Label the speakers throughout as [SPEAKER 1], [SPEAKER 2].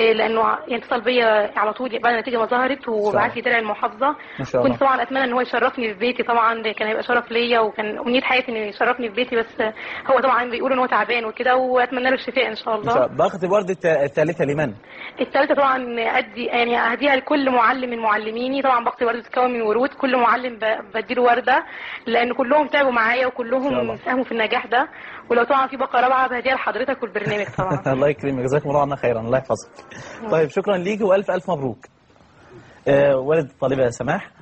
[SPEAKER 1] لانه اتصل بيا على طول بعد النتيجه ما ظهرت وبعت لي درع المحافظه. كنت طبعا اتمنى ان هو يشرفني في بيتي، طبعا ده كان هيبقى شرف ليا وكان امنيه حياتي انه يشرفني في بيتي، بس هو طبعا بيقولوا ان هو تعبان وكده، واتمنى له الشفاء ان شاء الله.
[SPEAKER 2] باقة الورد الثالثه لمن؟
[SPEAKER 1] الثالثه طبعا يعني اهديها لكل معلم من معلميني. طبعا باقة الورد بتتكون من ورود، كل معلم بديله ورده لان كلهم تعبوا معايا وكلهم ساهموا في النجاح ده. ولو طبعا في باقة رابعه بهديها لحضرتك والبرنامج طبعا.
[SPEAKER 2] الله يكرمك، جزاكم الله عنا خيرا، الله يحفظك. طيب شكرا ليكي والف الف مبروك. والد الطالبه سماح،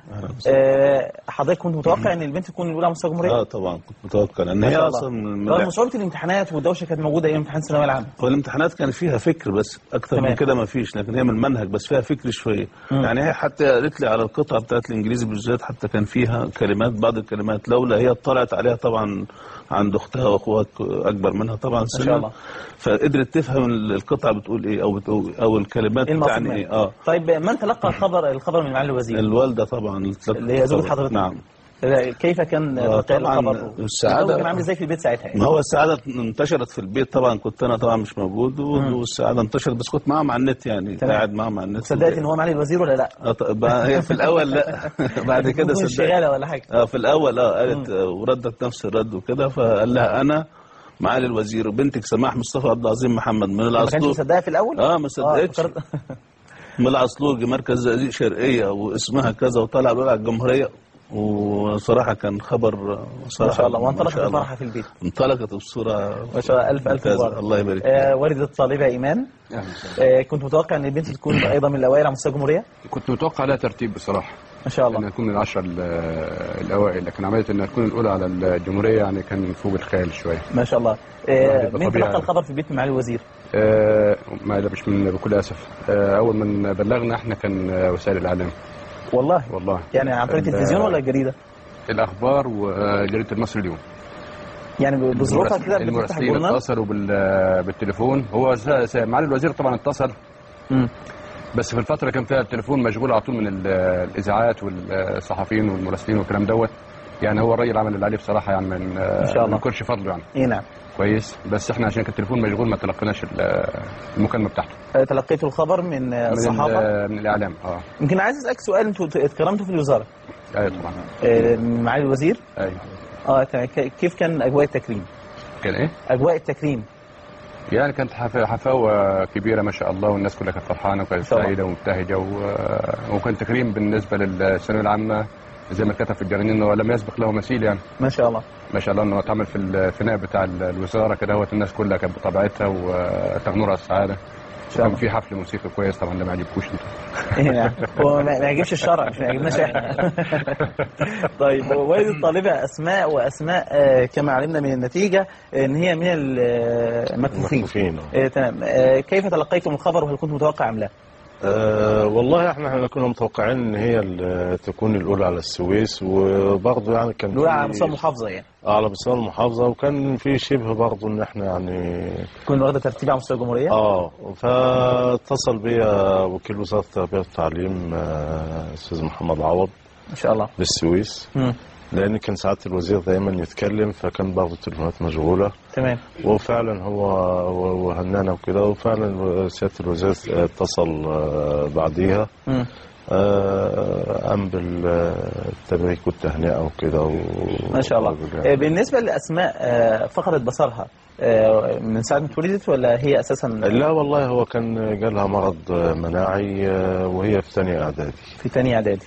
[SPEAKER 2] حضرتك كنت متوقع ان البنت تكون الاولى على مستوى الجمهوريه؟
[SPEAKER 3] طبعا كنت متوقع لان هي اصلا
[SPEAKER 2] رغم صعوبه الامتحانات والدوشه كانت موجوده ايام امتحان الثانويه العامه.
[SPEAKER 3] والامتحانات كان فيها فكر بس اكتر من كده ما فيش، لكن هي من المنهج بس فيها فكر شويه. يعني هي حتى قالت لي على القطعه بتاعت الانجليزي بالذات حتى كان فيها كلمات، بعض الكلمات لولا هي اطلعت عليها طبعا عند اختها واخوها اكبر منها طبعا سنة، ما شاء الله، فقدرت تفهم القطعه بتقول ايه او الكلمات بتعني ايه.
[SPEAKER 2] طيب من تلقى الخبر من معالي الوزير؟
[SPEAKER 3] الوالده طبعا
[SPEAKER 2] اللي هي زوجة حضرتك.
[SPEAKER 3] نعم.
[SPEAKER 2] كيف كان
[SPEAKER 3] طبعا السعاده
[SPEAKER 2] كان عامل ازاي في البيت ساعتها؟
[SPEAKER 3] ما هو السعاده انتشرت في البيت طبعا، كنت انا طبعا مش موجود والسعاده انتشرت، بس كنت معاهم على النت يعني قاعد معاهم على النت.
[SPEAKER 2] صدقت ان هو معالي الوزير ولا لا؟
[SPEAKER 3] هي في الاول لا بعد كده
[SPEAKER 2] صدقت شغاله ولا حاجه.
[SPEAKER 3] في الاول قالت وردت نفس الرد وكده، فقال لها انا معالي الوزير وبنتك سماح مصطفى عبد العظيم محمد من العصلوج.
[SPEAKER 2] ما كانش مصدقها في الاول؟
[SPEAKER 3] ما صدقتش. من العصلوج مركز زقازيق شرقيه واسمها كذا وطلع بقى على الجمهوريه، وصراحه كان خبر صراحه
[SPEAKER 2] ما شاء الله. وانطلقت الفرحه في البيت.
[SPEAKER 3] انطلقت بصوره
[SPEAKER 2] ما شاء الله. الف مبارك.
[SPEAKER 3] الله يبارك
[SPEAKER 2] والده الطالبه ايمان، كنت متوقع ان البنت تكون ايضا من الاوائل على مستوى الجمهوريه؟
[SPEAKER 4] كنت متوقع لها ترتيب بصراحه
[SPEAKER 2] ما شاء الله،
[SPEAKER 4] انها تكون من العشره الاوائل، لكن عمليه انها تكون الاولى على الجمهوريه يعني كان فوق الخيال شويه.
[SPEAKER 2] ما شاء الله. مين تلقى الخبر في البيت من معالي الوزير؟
[SPEAKER 4] ما مش بكل اسف. اول من بلغنا احنا كان وسائل الاعلام.
[SPEAKER 2] والله يعني عن طريق التلفزيون ولا الجريده؟
[SPEAKER 4] الاخبار وجريده المصري اليوم.
[SPEAKER 2] يعني بظروفها كده
[SPEAKER 4] المراسلين اتصلوا بالتليفون. هو معالي الوزير طبعا اتصل، بس في الفتره كان فيها التليفون مشغول على طول من الاذاعات والصحفيين والمراسلين والكلام دوت. يعني هو الراجل عمل اللي عليه بصراحه، يعني من ما نكرش فضله يعني.
[SPEAKER 2] اي نعم
[SPEAKER 4] كويس، بس احنا عشان كان التليفون مشغول ما تلقيناش المكالمه بتاعته.
[SPEAKER 2] تلقيتوا الخبر من الصحافه؟
[SPEAKER 4] من الاعلام.
[SPEAKER 2] يمكن عايز اسالك سؤال، انتوا اتكرمتوا في الوزاره؟
[SPEAKER 4] ايوه طبعا.
[SPEAKER 2] معالي الوزير؟
[SPEAKER 4] ايوه.
[SPEAKER 2] كيف كان اجواء التكريم؟
[SPEAKER 4] كان ايه؟
[SPEAKER 2] اجواء التكريم
[SPEAKER 4] يعني كانت حفاوه كبيره ما شاء الله، والناس كلها كانت فرحانه وكانت سعيده ومبتهجه، وكان تكريم بالنسبه للثانويه العامه زي ما كتب في الجرانين ولم يسبق له مثيل يعني.
[SPEAKER 2] ما شاء الله
[SPEAKER 4] ما شاء الله انه اتعمل في الفناء بتاع الوزاره كده، هو الناس كلها كانت بطبيعتها وتغنور السعاده. كان في حفل موسيقي كويس طبعا، ده ما عجبكوش انتوا.
[SPEAKER 2] يعني هو ما يعجبش الشرع، مش ما يعجبناش احنا. طيب والد الطالبه اسماء، واسماء كما علمنا من النتيجه ان هي من المكفوفين. تمام. كيف تلقيتم الخبر وهل كنتم متوقع ام لا؟
[SPEAKER 5] والله احنا كنا متوقعين ان هي تكون الاولى على السويس، وبرضه يعني كان
[SPEAKER 2] الاولى على مستوى المحافظه يعني.
[SPEAKER 5] على مستوى المحافظه، وكان في شبه برضه ان احنا يعني
[SPEAKER 2] كنا واخده ترتيب على مستوى الجمهوريه.
[SPEAKER 5] فاتصل بيا وكيل وزاره التربيه والتعليم استاذ محمد عوض
[SPEAKER 2] ما شاء الله
[SPEAKER 5] بالسويس، لان كان ساعات الوزير دايما يتكلم، فكان برضه التليفونات مشغوله.
[SPEAKER 2] تمام.
[SPEAKER 5] وفعلا هو وهنانا وكده، وفعلا سياده الوزير اتصل بعديها قام بالتبريك والتهنئه وكده
[SPEAKER 2] ما شاء الله. بالنسبه لاسماء فقدت بصرها من ساعه ما اتولدت ولا هي اساسا؟
[SPEAKER 5] لا والله هو كان جالها مرض مناعي وهي في ثانيه اعدادي.
[SPEAKER 2] في ثانيه اعدادي.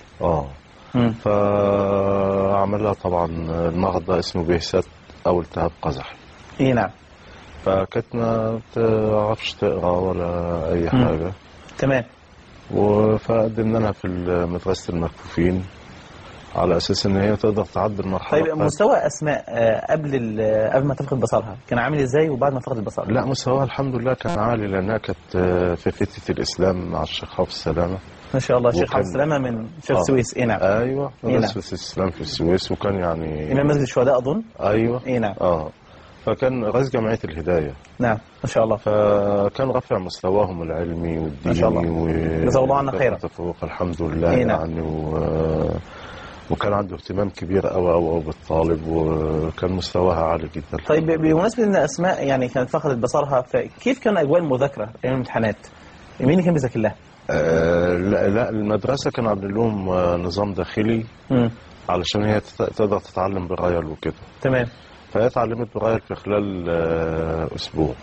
[SPEAKER 5] فعملها طبعا المرض ده اسمه بهسات او التهاب قزحي.
[SPEAKER 2] اي نعم.
[SPEAKER 5] فكانت ما تعرفش تقرا ولا اي حاجه.
[SPEAKER 2] تمام.
[SPEAKER 5] فقدمنا لها في مدرسه المكفوفين على اساس ان هي تقدر تعدي المرحله.
[SPEAKER 2] طيب مستوى اسماء قبل ما تفقد بصرها كان عامل ازاي وبعد ما فقدت بصرها؟
[SPEAKER 5] لا مستواها الحمد لله كان عالي، لانها كانت في فتره الاسلام مع الشيخ حافظ السلامه.
[SPEAKER 2] ما شاء الله. الشيخ حافظ السلامه من شيخ السويس. اي نعم.
[SPEAKER 5] ايوه مدرسه الاسلام في السويس، وكان يعني
[SPEAKER 2] امام مسجد الشهداء اظن.
[SPEAKER 5] ايوه.
[SPEAKER 2] اي نعم.
[SPEAKER 5] فكان رئيس جمعيه الهدايه.
[SPEAKER 2] نعم ما شاء الله.
[SPEAKER 5] فكان رفع مستواهم العلمي والديني
[SPEAKER 2] ما شاء الله. جزاه الله عنا خيرا.
[SPEAKER 5] الحمد لله. يعني وكان عنده اهتمام كبير قوي بالطالب، وكان مستواها عالي جدا.
[SPEAKER 2] طيب بمناسبه ان اسماء يعني كانت فقدت بصرها، فكيف كان اجواء المذاكره في الامتحانات؟ مين اللي كان بيذاكر لها؟
[SPEAKER 5] لا المدرسة كانوا عاملين لهم نظام داخلي علشان هي تقدر تتعلم برايل وكده.
[SPEAKER 2] تمام.
[SPEAKER 5] فهي اتعلمت برايل في خلال أسبوع.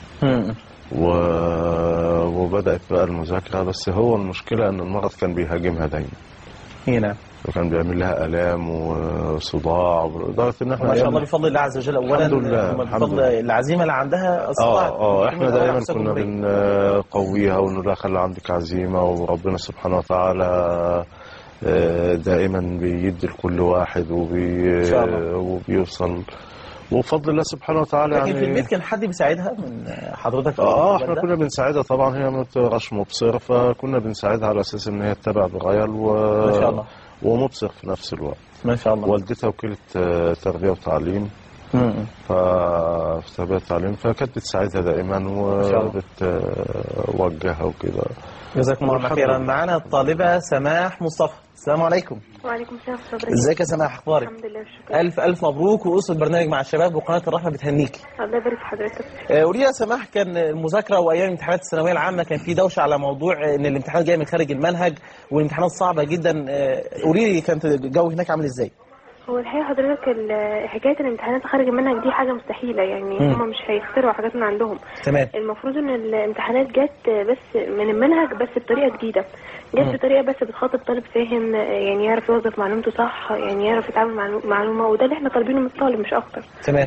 [SPEAKER 5] وبدأت بقى المذاكرة، بس هو المشكلة أن المرض كان بيهاجمها دايما.
[SPEAKER 2] هنا.
[SPEAKER 5] وكان بيعمل لها آلام وصداع، لدرجة ان احنا
[SPEAKER 2] ما شاء الله بفضل الله عز وجل. اولا بفضل العزيمه اللي عندها استطاعت.
[SPEAKER 5] احنا دايما كنا بنقويها ونقول لها خلي عندك عزيمه، وربنا سبحانه وتعالى دائما بيدي لكل واحد وبيوصل وبفضل الله سبحانه وتعالى.
[SPEAKER 2] لكن في البيت كان حد بيساعدها من حضرتك؟
[SPEAKER 5] احنا كنا بنساعدها طبعا، هي ما بتقراش مبصره، فكنا بنساعدها على اساس ان هي تتابع برايل
[SPEAKER 2] ما شاء الله
[SPEAKER 5] ومبصر في نفس الوقت.
[SPEAKER 2] ما شاء الله.
[SPEAKER 5] والدتها وكيلة تربية وتعليم، في تربية وتعليم، فكانت بتساعدها دائما وبتوجهها وكده.
[SPEAKER 2] جزاكم الله خيرا. معنا الطالبة سماح مصطفى. السلام عليكم.
[SPEAKER 6] وعليكم السلام ورحمة الله.
[SPEAKER 2] ازيك يا سماح، اخبارك؟
[SPEAKER 6] الحمد لله والشكر.
[SPEAKER 2] الف مبروك، واسرة برنامج مع الشباب وقناة الرحمة بتهنيكي.
[SPEAKER 6] الله يبارك في حضرتك.
[SPEAKER 2] قولي يا سماح، كان المذاكرة وايام امتحانات الثانوية العامة كان في دوشة على موضوع ان الامتحانات جاية من خارج المنهج والامتحانات صعبة جدا. قولي لي كانت الجو هناك عامل ازاي؟
[SPEAKER 6] هو الحقيقة حضرتك حكاية الامتحانات خارج المنهج دي حاجة مستحيلة، يعني هم مش هيخترعوا حاجات من عندهم.
[SPEAKER 2] تمام.
[SPEAKER 6] المفروض ان الامتحانات جت بس من المنهج، بس بطريقة جديدة، جت بطريقة بس بتخاطب طالب فاهم، يعني يعرف يوظف معلومته صح، يعني يعرف يتعامل مع معلومة، وده اللي احنا طالبينه من الطالب مش اكتر.
[SPEAKER 2] تمام.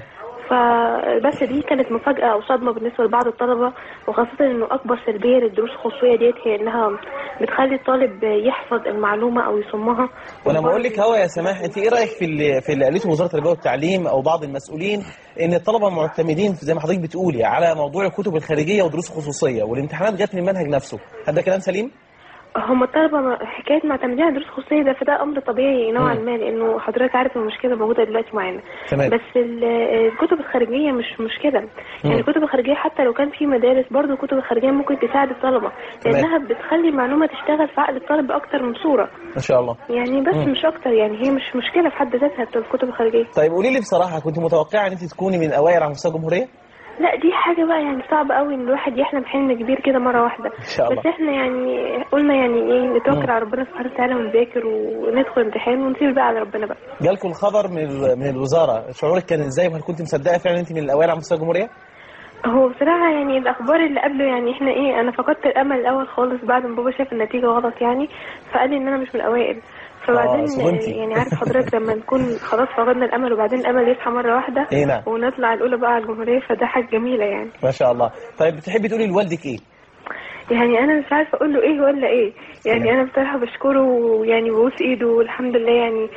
[SPEAKER 6] فبس دي كانت مفاجأة أو صدمة بالنسبة لبعض الطلبة، وخاصة إنه أكبر سلبية للدروس الخصوصية ديت هي إنها بتخلي الطالب يحفظ المعلومة أو يصمها.
[SPEAKER 2] وأنا بقول لك هو يا سماح، أنت إيه رأيك في اللي قالته وزارة التربية والتعليم أو بعض المسؤولين إن الطلبة معتمدين زي ما حضرتك بتقولي على موضوع الكتب الخارجية ودروس خصوصية والامتحانات جت من المنهج نفسه؟ هل ده كلام سليم؟
[SPEAKER 6] هم الطلبة حكاية معتمدين على دروس خصوصية ده، فده أمر طبيعي نوعا ما، لأنه حضرتك عارف المشكلة موجودة دلوقتي معانا.
[SPEAKER 2] تمام.
[SPEAKER 6] بس الكتب الخارجية مش مشكلة، يعني الكتب الخارجية حتى لو كان في مدارس برضه الكتب الخارجية ممكن تساعد الطلبة، لأنها بتخلي المعلومة تشتغل في عقل الطالب بأكتر من صورة.
[SPEAKER 2] ما شاء الله.
[SPEAKER 6] يعني بس مش أكتر، يعني هي مش مشكلة في حد ذاتها الكتب الخارجية.
[SPEAKER 2] طيب قولي لي بصراحة، كنت متوقعة إن أنت تكوني من الأوائل على مستوى الجمهورية؟
[SPEAKER 6] لا دي حاجة بقى يعني صعب قوي ان الواحد يحلم حلم كبير كده مرة واحدة.
[SPEAKER 2] إن شاء الله.
[SPEAKER 6] بس احنا يعني قلنا يعني ايه، نتوكل على ربنا سبحانه وتعالى ونذاكر وندخل امتحان ونسيب بقى على ربنا بقى.
[SPEAKER 2] جالكم الخبر من الوزارة، شعورك كان ازاي؟ وهل كنت مصدقة فعلا انت من الاوائل على مستوى الجمهورية؟
[SPEAKER 6] هو بصراحة يعني الأخبار اللي قبله يعني احنا ايه، أنا فقدت الأمل الأول خالص بعد ما بابا شاف النتيجة غلط يعني، فقال لي إن أنا مش من الأوائل. فبعدين يعني عارف حضرتك لما نكون خلاص فقدنا الأمل وبعدين الأمل يصحى مرة واحدة
[SPEAKER 2] نعم.
[SPEAKER 6] ونطلع الأولى بقى على الجمهورية، فده حاجة جميلة يعني.
[SPEAKER 2] ما شاء الله. طيب بتحبي تقولي لوالدك ايه؟
[SPEAKER 6] يعني انا مش عارفه اقول له ايه ولا ايه، يعني انا بصراحه بشكره ويعني ببوس ايده والحمد لله، يعني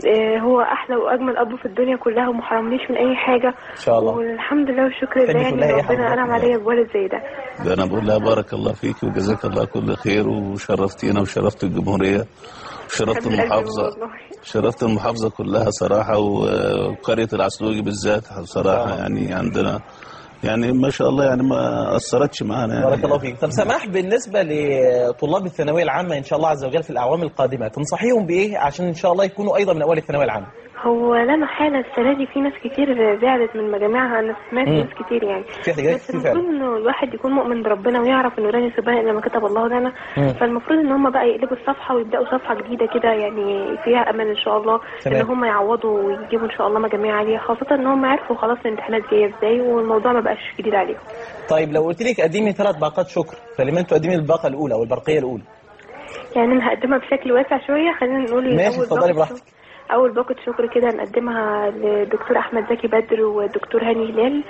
[SPEAKER 6] هو احلى واجمل اب في الدنيا كلها وما حرمنيش من اي حاجه
[SPEAKER 2] ان شاء الله،
[SPEAKER 6] والحمد لله والشكر لله، يعني ربنا انعم عليا بولد زي ده.
[SPEAKER 3] انا بقول لها بارك الله فيك وجزاك الله كل خير، وشرفتينا وشرفت الجمهوريه وشرفت المحافظه، شرفت المحافظه كلها صراحه، وقريه العسلوجي بالذات صراحه يعني عندنا يعني ما شاء الله يعني ما أثرتش معانا يعني.
[SPEAKER 2] بارك الله فيك. طب سماح، بالنسبة لطلاب الثانوية العامة إن شاء الله عز وجل في الأعوام القادمة تنصحيهم بإيه عشان إن شاء الله يكونوا أيضا من أوائل الثانوية العامة؟
[SPEAKER 6] هو لا محالة السنة دي في ناس كتير زعلت من مجامعها، أنا سمعت ناس كتير يعني، بس المفروض إنه الواحد يكون مؤمن بربنا ويعرف إنه لن يصيبنا إلا ما كتب الله لنا، فالمفروض إن هم بقى يقلبوا الصفحة ويبدأوا صفحة جديدة كده يعني فيها أمل إن شاء الله. إن هم يعوضوا ويجيبوا إن شاء الله مجاميع عالية، خاصة إن هم عرفوا خلاص الامتحانات جاية إزاي والموضوع ما بقاش جديد عليهم.
[SPEAKER 2] طيب لو قلت لك قدمي 3 باقات شكر، فلمن تقدمي الباقة الأولى أو البرقية الأولى؟
[SPEAKER 6] يعني أنا هقدمها بشكل واسع شوية، خلينا نقول
[SPEAKER 2] ماشي اتفضلي براحتك.
[SPEAKER 6] أول باقة شكر كده نقدمها للدكتور أحمد زكي بدر والدكتور هاني هلال،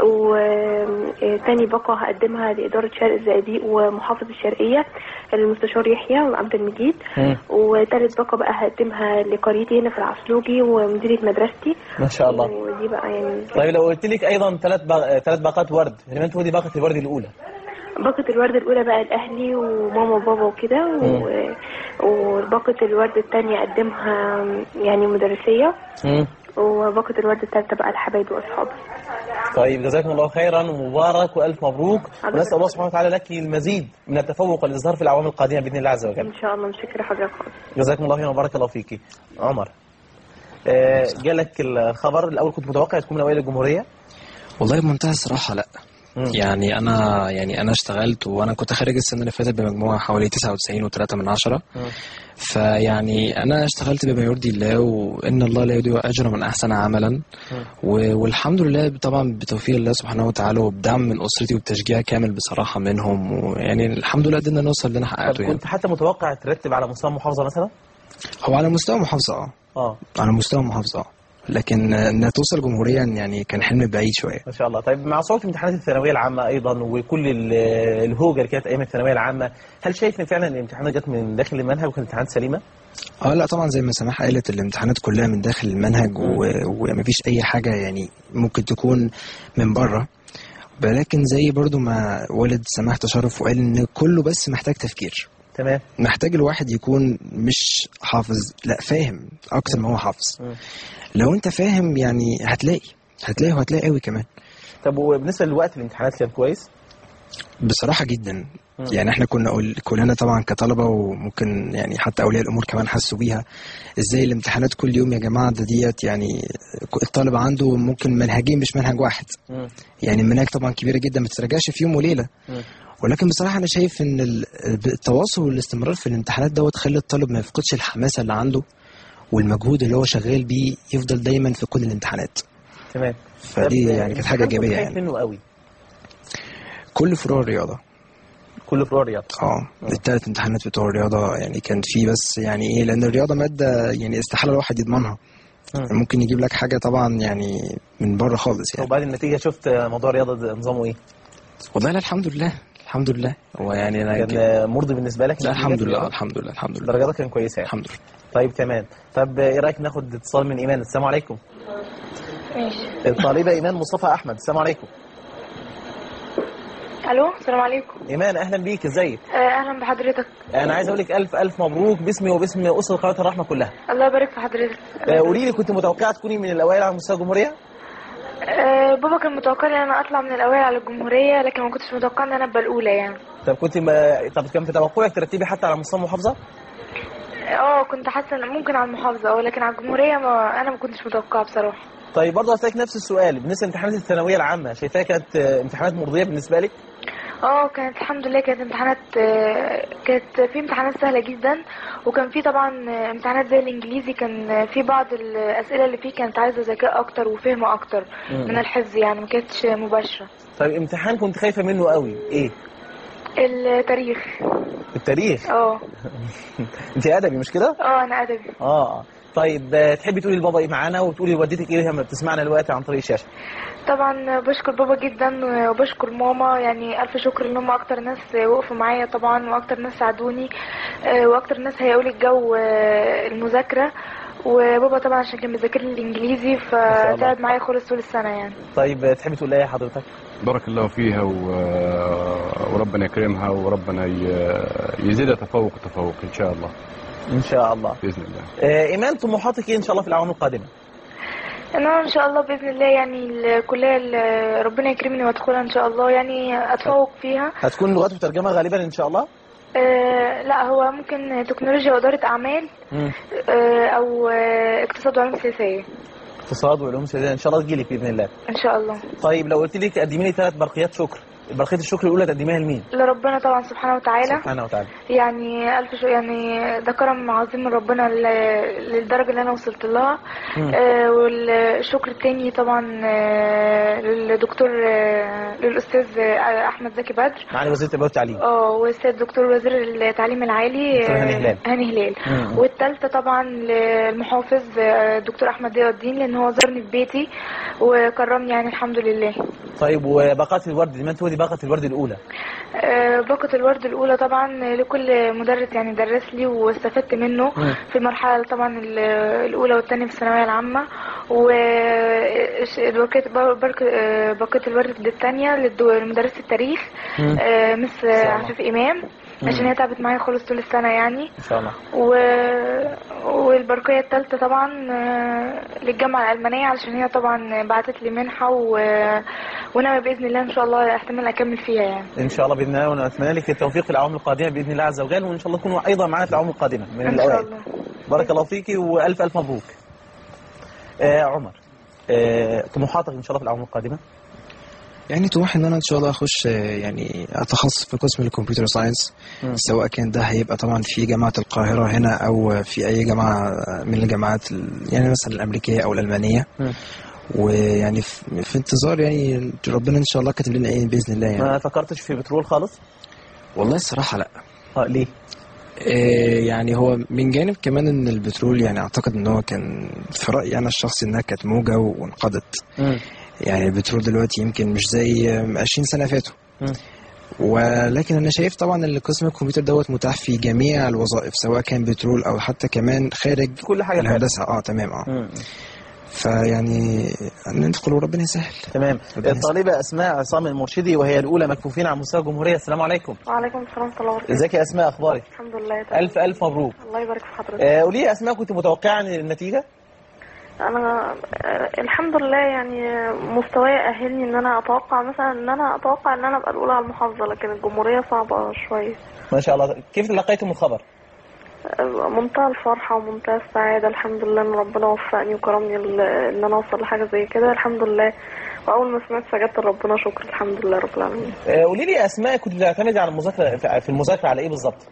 [SPEAKER 6] وتاني باقة هقدمها لإدارة شرق الزقازيق ومحافظ الشرقية المستشار يحيى وعبد المجيد، وتالت باقة بقى هقدمها لقريتي هنا في العسلوجي ومديرية مدرستي.
[SPEAKER 2] ما شاء الله.
[SPEAKER 6] ودي بقى يعني.
[SPEAKER 2] طيب لو قلت لك أيضا 3 باقات ورد، لمن تقولي باقة الورد الأولى؟
[SPEAKER 6] باقة الورد الأولى بقى لأهلي وماما وبابا وكده، وباقة الورد الثانية أقدمها يعني مدرسية، وباقة الورد الثالثة بقى لحبايبي وأصحابي.
[SPEAKER 2] طيب جزاكم الله خيرا ومبارك وألف مبروك، ونسأل الله سبحانه وتعالى لك المزيد من التفوق والإظهار في الأعوام القادمة بإذن الله عز وجل.
[SPEAKER 6] إن شاء الله. مشكورة حضرتك.
[SPEAKER 2] جزاكم الله خيرا وبارك الله فيكي. عمر، جالك الخبر الأول، كنت متوقع تكون من أوائل الجمهورية؟
[SPEAKER 7] والله بمنتهى الصراحة لا، يعني انا اشتغلت، وانا كنت خارج السنه اللي فاتت بمجموعه حوالي 99.3 فيعني انا اشتغلت بما يرضي الله، وان الله لا يضيع اجر من احسن عملا. والحمد لله طبعا بتوفيق الله سبحانه وتعالى وبدعم من اسرتي وبتشجيع كامل بصراحه منهم، ويعني الحمد لله قدرنا نوصل اللي انا حققته.
[SPEAKER 2] يعني كنت حتى متوقع ترتب على مستوى محافظه مثلا؟
[SPEAKER 7] هو على مستوى محافظه على مستوى محافظه، لكن انها توصل جمهوريا يعني كان حلم بعيد شويه.
[SPEAKER 2] ما شاء الله. طيب مع صعوبه امتحانات الثانويه العامه ايضا وكل الهوجه اللي كانت ايام الثانويه العامه، هل شايف ان فعلا الامتحانات جت من داخل المنهج وكانت امتحانات سليمه؟
[SPEAKER 7] لا طبعا زي ما سماح قالت الامتحانات كلها من داخل المنهج ومفيش اي حاجه يعني ممكن تكون من بره، ولكن زي برضو ما والد سماح تشرف وقال ان كله بس محتاج تفكير.
[SPEAKER 2] تمام.
[SPEAKER 7] محتاج الواحد يكون مش حافظ، لا فاهم اكتر ما هو حافظ. لو انت فاهم يعني هتلاقي قوي كمان.
[SPEAKER 2] طب وبالنسبه للوقت الامتحانات كان كويس؟
[SPEAKER 7] بصراحه جدا. يعني احنا كلنا طبعا كطلبه، وممكن يعني حتى اولياء الامور كمان حسوا بيها ازاي الامتحانات كل يوم يا جماعه. ديت يعني الطالب عنده ممكن منهجين مش منهج واحد. يعني المناهج طبعا كبيره جدا ما تتراجعش في يوم وليله. ولكن بصراحه انا شايف ان التواصل والاستمرار في الامتحانات دوت خلي الطالب ما يفقدش الحماسه اللي عنده، والمجهود اللي هو شغال بيه يفضل دايما في كل الامتحانات.
[SPEAKER 2] تمام.
[SPEAKER 7] فدي يعني كانت حاجه ايجابيه.
[SPEAKER 2] يعني منه قوي
[SPEAKER 7] كل فروع الرياضه. الثلاث امتحانات بتوع الرياضه يعني كان في بس يعني ايه، لان الرياضه ماده يعني استحاله الواحد يضمنها. ممكن يجيب لك حاجه طبعا يعني من بره خالص يعني.
[SPEAKER 2] وبعد النتيجه شفت موضوع الرياضه نظامه ايه؟
[SPEAKER 7] والله لا الحمد لله هو يعني انا
[SPEAKER 2] كان مرضي بالنسبه لك؟
[SPEAKER 7] لا الحمد لله
[SPEAKER 2] درجاتك كان كويسه يعني.
[SPEAKER 7] الحمد لله.
[SPEAKER 2] طيب تمام. طب ايه رايك ناخد اتصال من ايمان؟ السلام عليكم.
[SPEAKER 6] ماشي.
[SPEAKER 2] الطالبه ايمان مصطفى احمد. السلام عليكم.
[SPEAKER 6] الو السلام عليكم.
[SPEAKER 2] ايمان اهلا بيك، ازيك؟
[SPEAKER 6] اهلا بحضرتك.
[SPEAKER 2] انا عايز اقول لك الف مبروك باسمي وباسم اسره قناه الرحمه كلها.
[SPEAKER 6] الله يبارك في حضرتك.
[SPEAKER 2] قولي لي، كنت متوقعه تكوني من الاوائل على مستوى الجمهوريه؟
[SPEAKER 6] بابا كان متوقع ان انا اطلع من الاوائل على الجمهوريه، لكن ما كنتش متوقع ان انا ابقى الاولى يعني.
[SPEAKER 2] طب كان في توقعك ترتبي حتى على مستوى المحافظه؟
[SPEAKER 6] كنت حاسه ان ممكن على المحافظه، لكن على الجمهوريه انا ما كنتش متوقعه بصراحه.
[SPEAKER 2] طيب برضه هسألك نفس السؤال، بالنسبه لامتحانات الثانويه العامه شايفاها كانت امتحانات مرضيه بالنسبه لك؟
[SPEAKER 6] كانت الحمد لله، كانت امتحانات كانت في امتحانات سهله جدا، وكان في طبعا امتحانات زي الانجليزي كان في بعض الاسئله اللي فيه كانت عايزه ذكاء اكتر وفهم اكتر من الحفظ، يعني ما كانتش مباشره.
[SPEAKER 2] طيب امتحان كنت خايفه منه قوي ايه؟
[SPEAKER 6] التاريخ.
[SPEAKER 2] انت ادبي مش كده؟
[SPEAKER 6] انا ادبي.
[SPEAKER 2] طيب تحبي تقولي لبابا ايه معانا وتقولي لوالدتك ايه لما بتسمعنا دلوقتي عن طريق الشاشه؟
[SPEAKER 6] طبعا بشكر بابا جدا وبشكر ماما، يعني الف شكر ان هم اكتر ناس وقفوا معايا طبعا، واكتر ناس ساعدوني، واكتر ناس هيقوا لي الجو المذاكره. وبابا طبعا عشان كان بيذاكر لي الانجليزي فتعب معايا خالص طول السنه يعني.
[SPEAKER 2] طيب تحبي تقول ايه حضرتك؟
[SPEAKER 4] بارك الله فيها وربنا يكرمها وربنا يزيدها تفوق ان شاء الله.
[SPEAKER 2] ان شاء الله
[SPEAKER 4] باذن الله.
[SPEAKER 2] ايمان طموحاتك ايه ان شاء الله في الاعوام القادمه؟
[SPEAKER 6] انا ان شاء الله باذن الله يعني الكليه اللي ربنا يكرمني وادخلها ان شاء الله، يعني اتفوق فيها.
[SPEAKER 2] هتكون لغات وترجمه غالبا ان شاء الله؟
[SPEAKER 6] لا هو ممكن تكنولوجيا واداره اعمال او اقتصاد وعلوم سياسيه.
[SPEAKER 2] اقتصاد وعلوم سياسيه ان شاء الله تجيلك باذن الله.
[SPEAKER 6] ان شاء الله.
[SPEAKER 2] طيب لو قلت لك قدمي لي 3 برقيات شكر، برقيه الشكر الاولى تقدميها لمين؟
[SPEAKER 6] لربنا طبعا سبحانه وتعالى. يعني يعني ده كرم عظيم من ربنا للدرجه اللي انا وصلت لها. والشكر الثاني طبعا للدكتور للاستاذ احمد زكي بدر
[SPEAKER 2] معالي وزير التربيه والتعليم.
[SPEAKER 6] والسيد دكتور وزير التعليم العالي هاني هلال. والثالثه طبعا للمحافظ الدكتور احمد ضياء الدين، لان هو زارني في بيتي وكرمني يعني الحمد لله.
[SPEAKER 2] طيب وباقات الورد لمن تودي باقة الورد الأولى؟
[SPEAKER 6] باقة الورد الأولى طبعا لكل مدرس يعني درس لي واستفدت منه في المرحلة طبعا الأولى والثانية في الثانوية العامة. وباقة الورد الثانية لمدرسة التاريخ مس عفيف إمام، عشان هي تعبت معايا خالص طول السنة يعني
[SPEAKER 2] ان شاء الله.
[SPEAKER 6] والبرقية الثالثة طبعا للجامعة الألمانية، علشان هي طبعا بعتت لي منحة وانا باذن الله ان شاء الله احتمال اكمل فيها يعني.
[SPEAKER 2] ان شاء الله باذن الله، ونتمنى لك التوفيق في الاعوام القادمه باذن الله عز وجل، وان شاء الله تكونوا ايضا معنا في الاعوام القادمه من الاوائل. ان شاء الله. بارك الله فيكي والف مبروك. عمر، طموحاتك ان شاء الله في الاعوام القادمه؟
[SPEAKER 7] يعني طموح ان انا ان شاء الله اخش يعني اتخصص في قسم الكمبيوتر ساينس، سواء كان ده هيبقى طبعا في جامعه القاهره هنا او في اي جامعه من الجامعات يعني مثلا الامريكيه او الالمانيه. ويعني في انتظار يعني ربنا ان شاء الله كاتب لنا ايه باذن الله. يعني
[SPEAKER 2] ما فكرتش في بترول خالص؟
[SPEAKER 7] والله الصراحه لا.
[SPEAKER 2] ليه؟
[SPEAKER 7] يعني هو من جانب كمان ان البترول يعني اعتقد ان هو كان في رايي انا الشخصي انها كانت موجه وانقضت. يعني البترول دلوقتي يمكن مش زي 20 سنه فاتوا. ولكن انا شايف طبعا ان قسم الكمبيوتر دوت متاح في جميع الوظائف، سواء كان بترول او حتى كمان خارج
[SPEAKER 2] كل حاجه
[SPEAKER 7] الهندسه. تمام. فيعني ندخل وربنا يسهل.
[SPEAKER 2] تمام. الطالبه اسماء عصام المرشدي وهي الاولى مكفوفين على مستوى الجمهوريه. السلام عليكم.
[SPEAKER 6] وعليكم السلام ورحمه الله وبركاته.
[SPEAKER 2] ازيك يا اسماء، اخبارك؟
[SPEAKER 6] الحمد لله تمام.
[SPEAKER 2] الف مبروك.
[SPEAKER 6] الله يبارك في حضرتك.
[SPEAKER 2] قولي يا اسماء، كنت متوقعه النتيجه؟
[SPEAKER 6] انا الحمد لله يعني مستواي اهلني ان انا اتوقع مثلا ان انا ابقى الاولى على المحافظه، لكن الجمهوريه صعبه شويه.
[SPEAKER 2] ما شاء الله. كيف لقيتم الخبر؟
[SPEAKER 6] منتهى الفرحه ومنتهى السعاده، الحمد لله ان ربنا وفقني وكرمني ان انا اوصل لحاجه زي كده، الحمد لله. واول ما سمعت سجدت لربنا شكر، الحمد لله رب العالمين.
[SPEAKER 2] قولي لي يا اسماء، كنت بتعتمدي على المذاكره في المذاكره على ايه بالظبط؟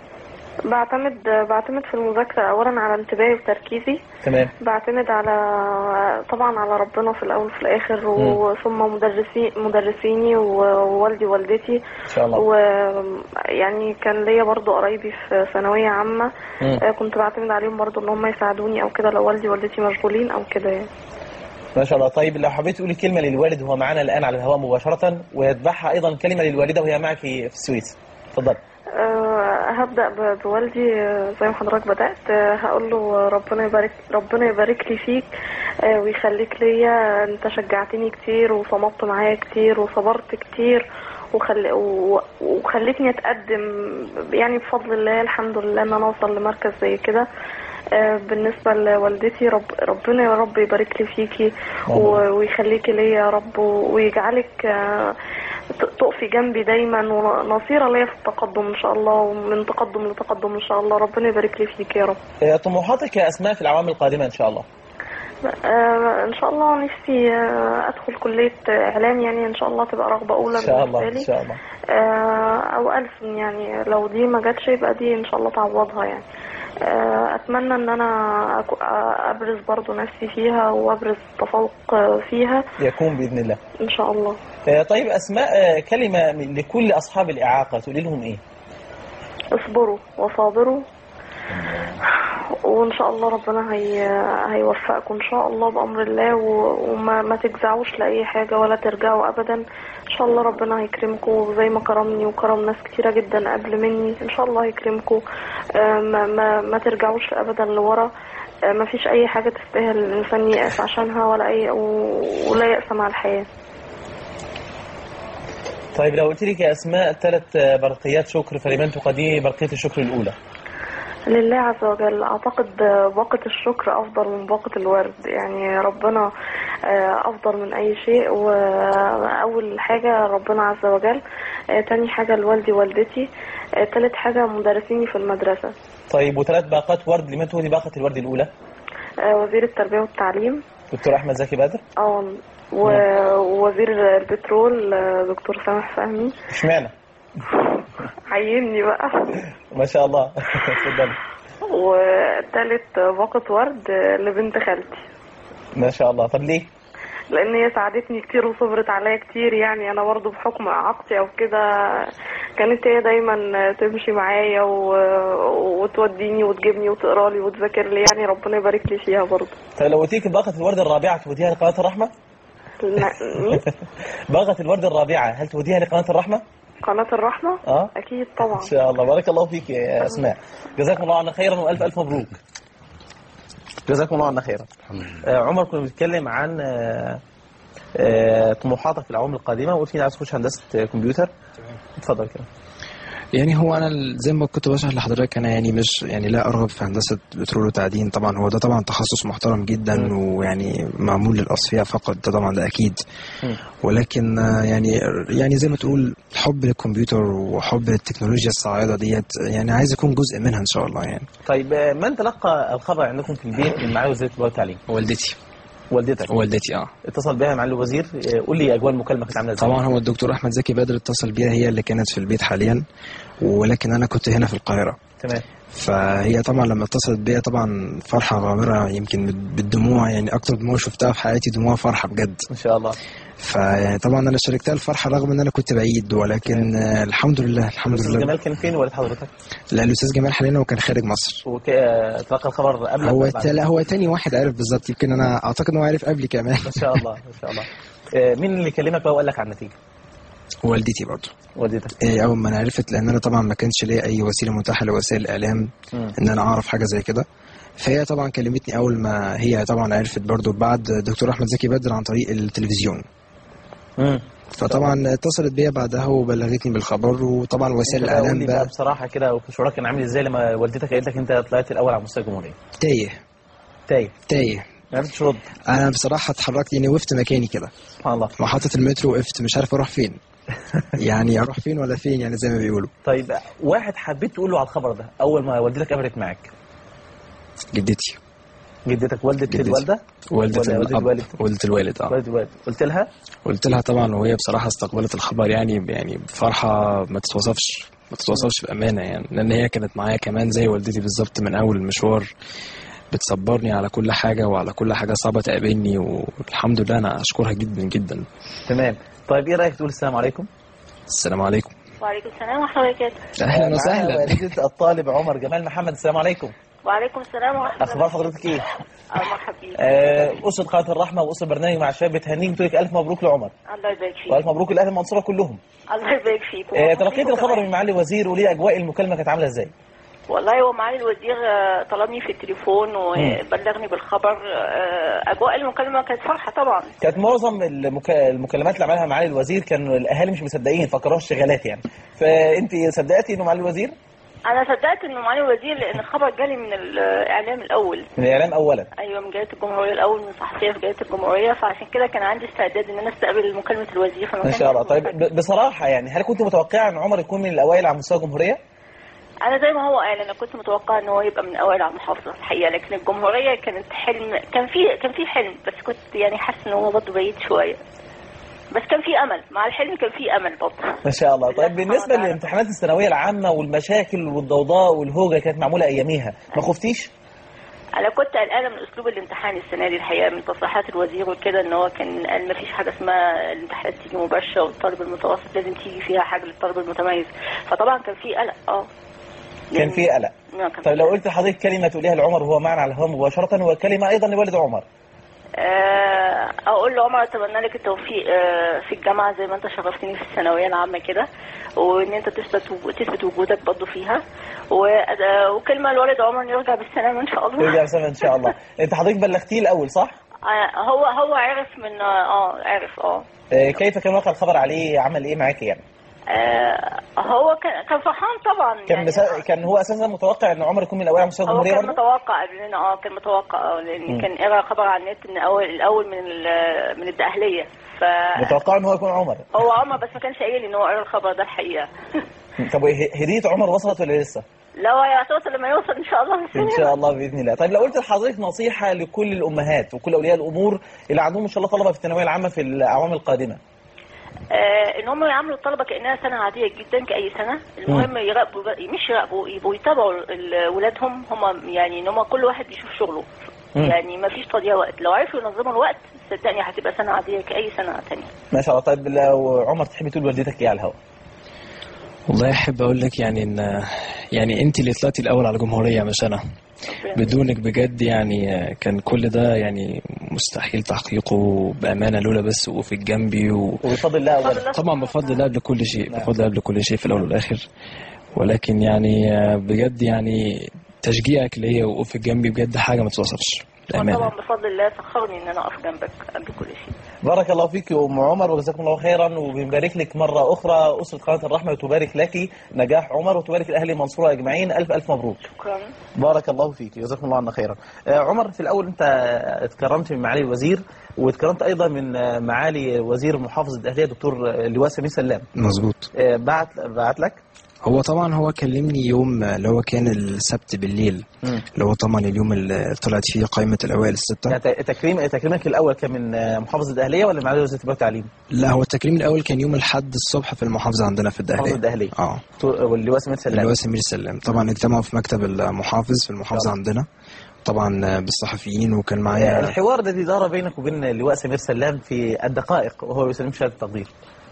[SPEAKER 6] بعتمد في المذاكرة أولا على انتباهي وتركيزي.
[SPEAKER 2] تمام.
[SPEAKER 6] بعتمد طبعا على ربنا في الأول وفي الآخر، وثم مدرسيني ووالدي ووالدتي
[SPEAKER 2] إن شاء الله.
[SPEAKER 6] ويعني كان ليا برضو قرايبي في ثانوية عامة، كنت بعتمد عليهم برضو إن هم يساعدوني أو كده لو والدي ووالدتي مشغولين أو كده يعني.
[SPEAKER 2] ما شاء الله. طيب لو حبيت تقولي كلمة للوالد وهو معنا الآن على الهواء مباشرة، ويتبعها أيضا كلمة للوالدة وهي معك في السويس، اتفضل.
[SPEAKER 6] هبدأ بوالدي زي ما حضرتك بدأت. هقول له ربنا يبارك لي فيك ويخليك ليا. انت شجعتني كتير وصمت معايا كتير وصبرت كتير وخليتني اتقدم يعني بفضل الله، الحمد لله ان انا اوصل لمركز زي كده. بالنسبة لوالدتي ربنا يا رب يبارك لي فيكي ويخليكي ليا يا رب، ويجعلك تقفي جنبي دايما ونصيرة ليا في التقدم ان شاء الله، ومن تقدم لتقدم ان شاء الله. ربنا يبارك لي فيك يا رب.
[SPEAKER 2] طموحاتك يا اسماء في الاعوام القادمة ان شاء الله؟
[SPEAKER 6] ان شاء الله نفسي ادخل كلية اعلام، يعني ان شاء الله تبقى رغبة اولى بالنسبة لي.
[SPEAKER 2] ان شاء الله.
[SPEAKER 6] او ألسن، يعني لو دي ما جاتش يبقى دي ان شاء الله تعوضها يعني. اتمنى ان انا ابرز برضو نفسي فيها وابرز تفوق فيها،
[SPEAKER 2] يكون باذن الله
[SPEAKER 6] ان شاء الله.
[SPEAKER 2] طيب اسماء، كلمه لكل اصحاب الاعاقه تقولي لهم ايه؟
[SPEAKER 6] اصبروا وصابروا، وان شاء الله ربنا هيوفقكم ان شاء الله بامر الله، وما تجزعوش لاي حاجه ولا ترجعوا ابدا. ان شاء الله ربنا هيكرمكم زي ما كرمني وكرم ناس كتيره جدا قبل مني، ان شاء الله هيكرمكم. ما ترجعوش ابدا لورا. ما فيش اي حاجه تستاهل الانسان يأس عشانها ولا يأس مع الحياه.
[SPEAKER 2] طيب لو قلت لك يا اسماء 3 برقيات شكر، فلمن تقدمي برقيه الشكر الاولى؟
[SPEAKER 6] لله عز وجل. أعتقد باقة الشكر أفضل من باقة الورد، يعني ربنا أفضل من أي شيء. وأول حاجة ربنا عز وجل، تاني حاجة لوالدي والدتي، تالت حاجة مدرسيني في المدرسة.
[SPEAKER 2] طيب و3 باقات ورد، لمن تهدي باقة الورد الأولى؟
[SPEAKER 6] وزير التربية والتعليم
[SPEAKER 2] دكتور أحمد زكي بدر.
[SPEAKER 6] ووزير البترول دكتور سامح فهمي.
[SPEAKER 2] اشمعنى؟
[SPEAKER 6] عيني بقى.
[SPEAKER 2] ما شاء الله. اتفضلي.
[SPEAKER 6] وثالث باقة ورد لبنت خالتي.
[SPEAKER 2] ما شاء الله. طب ليه؟
[SPEAKER 6] لان هي ساعدتني كتير وصبرت عليا كتير، يعني انا برضو بحكم اعاقتي او كده كانت هي دايما تمشي معايا وتوديني وتجيبني وتقرا لي وتذاكر لي، يعني ربنا يبارك لي فيها برضو.
[SPEAKER 2] طيب لو قلتيك باقة الورد الرابعة توديها لقناة الرحمة؟ باقة الورد الرابعة هل توديها لقناة الرحمة؟
[SPEAKER 6] قناة الرحمة؟ أكيد طبعا.
[SPEAKER 2] إن شاء الله. بارك الله فيك يا أسماء، جزاكم الله عنا خيرا وألف مبروك. جزاكم الله عنا خيرا. عمر، كنا بنتكلم عن طموحاتك في الأعوام القادمة، وقلت لي عايز تخش هندسة كمبيوتر. اتفضل كده.
[SPEAKER 7] يعني هو انا زي ما كنت بشرح لحضرتك، انا يعني مش يعني لا ارغب في هندسه بترول وتعدين. طبعا هو ده طبعا تخصص محترم جدا ويعني معمول للاصفياء فقط، ده طبعا ده اكيد. ولكن يعني زي ما تقول حب للكمبيوتر وحب للتكنولوجيا الصاعده ديت، يعني عايز اكون جزء منها ان شاء الله يعني.
[SPEAKER 2] طيب من تلقى الخبر عندكم في البيت من معالي وزير التربيه والتعليم؟
[SPEAKER 7] والدتي. والدتي
[SPEAKER 2] اتصل بها معالي الوزير. قول لي اجواء المكالمه كانت عامله ازاي؟
[SPEAKER 7] طبعا هو الدكتور احمد زكي بدر اتصل بيها، هي اللي كانت في البيت حاليا، ولكن انا كنت هنا في القاهره.
[SPEAKER 2] تمام.
[SPEAKER 7] فهي طبعا لما اتصلت بيا طبعا فرحه غامره، يمكن بالدموع، يعني اكتر دموع شفتها في حياتي دموع فرحه بجد
[SPEAKER 2] ان شاء الله.
[SPEAKER 7] فطبعا انا شاركتها الفرحه رغم ان انا كنت بعيد، ولكن الحمد لله
[SPEAKER 2] الاستاذ جمال كان فين والد حضرتك؟
[SPEAKER 7] لا الاستاذ جمال حاليا هو كان خارج مصر.
[SPEAKER 2] تلقى الخبر قبل؟
[SPEAKER 7] هو تاني واحد عارف بالظبط، يمكن انا اعتقد ان هو عارف قبلي كمان.
[SPEAKER 2] ما شاء الله ما شاء الله. مين اللي كلمك بقى وقال لك عن النتيجه؟
[SPEAKER 7] والدتي برضه.
[SPEAKER 2] والدتك؟
[SPEAKER 7] اول ما انا عرفت، لان انا طبعا ما كانش ليا اي وسيله متاحه لوسائل الاعلام ان انا اعرف حاجه زي كده، فهي طبعا كلمتني اول ما هي طبعا عرفت برضه بعد دكتور احمد زكي بدر عن طريق التلفزيون. فطبعا اتصلت بيا بعدها وبلغتني بالخبر، وطبعا وسائل الاعلام
[SPEAKER 2] بقى بصراحه كده وشعورك كان عامل ازاي لما والدتك قالت لك انت طلعت الاول على مستوى الجمهوريه؟ تايه ما عرفتش ترد.
[SPEAKER 7] انا بصراحه اتحركت، يعني وقفت مكاني كده
[SPEAKER 2] سبحان الله،
[SPEAKER 7] محطه المترو وقفت مش عارف اروح فين. يعني اروح فين ولا فين، يعني زي ما بيقولوا.
[SPEAKER 2] طيب واحد حبيت تقول له على الخبر ده اول ما والدتك قابلت معاك؟
[SPEAKER 7] جدتي.
[SPEAKER 2] جدتك والدة الوالده؟
[SPEAKER 7] والدة الوالد. والدة الوالد. قلت لها طبعا، وهي بصراحه استقبلت الخبر يعني بفرحه ما تتوصفش بامانه، يعني لان هي كانت معايا كمان زي والدتي بالظبط من اول المشوار، بتصبرني على كل حاجه وعلى كل حاجه صعبه تقابلني، والحمد لله انا اشكرها جدا جدا.
[SPEAKER 2] تمام. طيب ايه رايك تقول السلام عليكم؟
[SPEAKER 7] السلام عليكم.
[SPEAKER 6] وعليكم السلام ورحمه الله وبركاته.
[SPEAKER 7] اهلا وسهلا.
[SPEAKER 2] والدة الطالب عمر جمال محمد، السلام عليكم.
[SPEAKER 6] وعليكم السلام ورحمه الله.
[SPEAKER 2] اخبار حضرتك ايه؟
[SPEAKER 6] مرحبا بيك.
[SPEAKER 2] اسره قناه الرحمه واسره برنامج مع الشباب بتهنيك وتقول لك الف مبروك لعمر.
[SPEAKER 6] الله يبارك فيك.
[SPEAKER 2] والف مبروك لاهل المنصوره كلهم.
[SPEAKER 6] الله يبارك فيك.
[SPEAKER 2] تلقيت الخبر من معالي الوزير، وليه اجواء المكالمه كانت عامله ازاي؟
[SPEAKER 6] والله هو معالي الوزير طلبني في التليفون وبلغني بالخبر. اجواء المكالمه كانت فرحه طبعا.
[SPEAKER 2] كانت معظم المكالمات اللي عملها معالي الوزير كانوا الاهالي مش مصدقين، فكروها اشتغالات يعني، فانت صدقتي انه معالي الوزير؟
[SPEAKER 6] انا صدقت انه معالي الوزير، لان الخبر جالي من الاعلام الاول.
[SPEAKER 2] من الاعلام اولا؟
[SPEAKER 6] ايوه من جريده الجمهوريه الاول، من صحفيه في جريده الجمهوريه، فعشان كده كان عندي استعداد ان انا استقبل مكالمه الوزير.
[SPEAKER 2] ما شاء الله. طيب بصراحه يعني هل كنت متوقعه ان عمر يكون من الاوائل على مستوى الجمهوريه؟
[SPEAKER 6] انا زي ما هو قال، انا كنت متوقعه ان هو يبقى من اوائل على المحافظه الحقيقه، لكن الجمهوريه كانت حلم، كان في حلم، بس كنت يعني حاسه ان هو برضه بعيد شويه، بس كان في امل مع الحلم، كان في امل برضه.
[SPEAKER 2] ما شاء الله. طيب بالنسبه للامتحانات الثانويه العامه والمشاكل والضوضاء والهوجه كانت معموله اياميها، ما خفتيش؟
[SPEAKER 6] انا كنت قلقانه من اسلوب الامتحان السنه دي الحقيقه، من تصريحات الوزير وكده، ان هو كان قال ما فيش حاجه اسمها الامتحانات تيجي مباشره، والطالب المتوسط لازم تيجي فيها حاجه للطالب المتميز، فطبعا كان في قلق.
[SPEAKER 2] كان في قلق. طيب لو قلت لحضرتك كلمه تقوليها لعمر وهو معنا على الهواء مباشره، وكلمه ايضا لوالد عمر.
[SPEAKER 6] اقول له عمر اتمنى لك التوفيق في الجامعه زي ما انت شرفتني في الثانويه العامه كده، وان انت تثبت وجودك برضه فيها، وكلمه لوالد عمر انه يرجع بالسلامه ان شاء الله.
[SPEAKER 2] يرجع بالسلامه ان شاء الله. انت حضرتك بلغتيه الاول صح؟
[SPEAKER 6] هو عرف من عرف.
[SPEAKER 2] كيف كان واقع الخبر عليه؟ عمل ايه معاكي يعني؟
[SPEAKER 6] هو كان فرحان طبعا.
[SPEAKER 2] كان هو اساسا متوقع ان عمر يكون من الاوائل على مستوى الجمهوريه برضه؟
[SPEAKER 6] كان متوقع قبلنا. كان متوقع لان كان قرا خبر على النت ان الاول من الدقهليه،
[SPEAKER 2] متوقع ان هو يكون عمر.
[SPEAKER 6] هو عمر، بس ما كانش قايل ان هو قرا الخبر ده الحقيقه.
[SPEAKER 2] طب هديه عمر وصلت ولا لسه؟
[SPEAKER 6] لا هو هيوصل لما يوصل ان شاء الله.
[SPEAKER 2] ان شاء الله باذن الله. طيب لو قلت لحضرتك نصيحه لكل الامهات وكل اولياء الامور اللي عندهم ان شاء الله طلبه في الثانويه العامه في الاعوام القادمه،
[SPEAKER 6] ان هم يعاملوا الطلبه كانها سنه عاديه جدا كاي سنه. المهم يراقبوا، مش يراقبوا، يبقوا يتابعوا ولادهم هم، يعني ان هم كل واحد يشوف شغله. يعني ما فيش تضييع وقت، لو عرفوا ينظموا الوقت صدقني هتبقى سنه عاديه كاي سنه ثانيه.
[SPEAKER 2] ما شاء الله. طيب لو عمر تحبي تقول لوالدتك ايه على الهواء؟
[SPEAKER 7] والله احب اقول لك يعني انت اللي طلعتي الاول على الجمهوريه مش انا. بدونك بجد يعني كان كل ده يعني مستحيل تحقيقه بامانه، لولا بس وقوفك جنبي
[SPEAKER 2] وبفضل الله اولا.
[SPEAKER 7] طبعا بفضل الله قبل كل شيء، بفضل الله قبل كل شيء في الاول والاخر، ولكن يعني بجد يعني تشجيعك ليا ووقوفك جنبي بجد حاجه ما تتوصفش بامانه.
[SPEAKER 6] طبعا بفضل الله سخرني ان انا اقف جنبك قبل كل شيء.
[SPEAKER 2] بارك الله فيك يا ام عمر وجزاكم الله خيرا، وبنبارك لك مره اخرى اسره قناه الرحمه، وتبارك لك نجاح عمر وتبارك الاهل المنصوره اجمعين. الف مبروك.
[SPEAKER 6] شكرا.
[SPEAKER 2] بارك الله فيك، جزاكم الله عنا خيرا. عمر في الاول انت اتكرمت من معالي الوزير، واتكرمت ايضا من معالي وزير محافظه الدقهليه دكتور اللواء سمير سلام.
[SPEAKER 7] مظبوط.
[SPEAKER 2] بعت لك
[SPEAKER 7] هو طبعا هو كلمني يوم اللي هو كان السبت بالليل، اللي هو طبعا اليوم اللي طلعت فيه قائمة الأوائل الستة.
[SPEAKER 2] يعني تكريمك الأول كان من محافظة الدقهلية ولا معالي وزير التربية والتعليم؟
[SPEAKER 7] لا، هو التكريم الأول كان يوم الأحد الصبح في المحافظة عندنا في الدقهلية.
[SPEAKER 2] الدقهلية واللواء سمير سلام.
[SPEAKER 7] اللواء سمير سلام طبعا اجتمعوا في مكتب المحافظ في المحافظة عندنا طبعا بالصحفيين، وكان معايا
[SPEAKER 2] الحوار الذي دار بينك وبين اللواء سمير سلام في الدقائق وهو يسلم شهادة التقدير.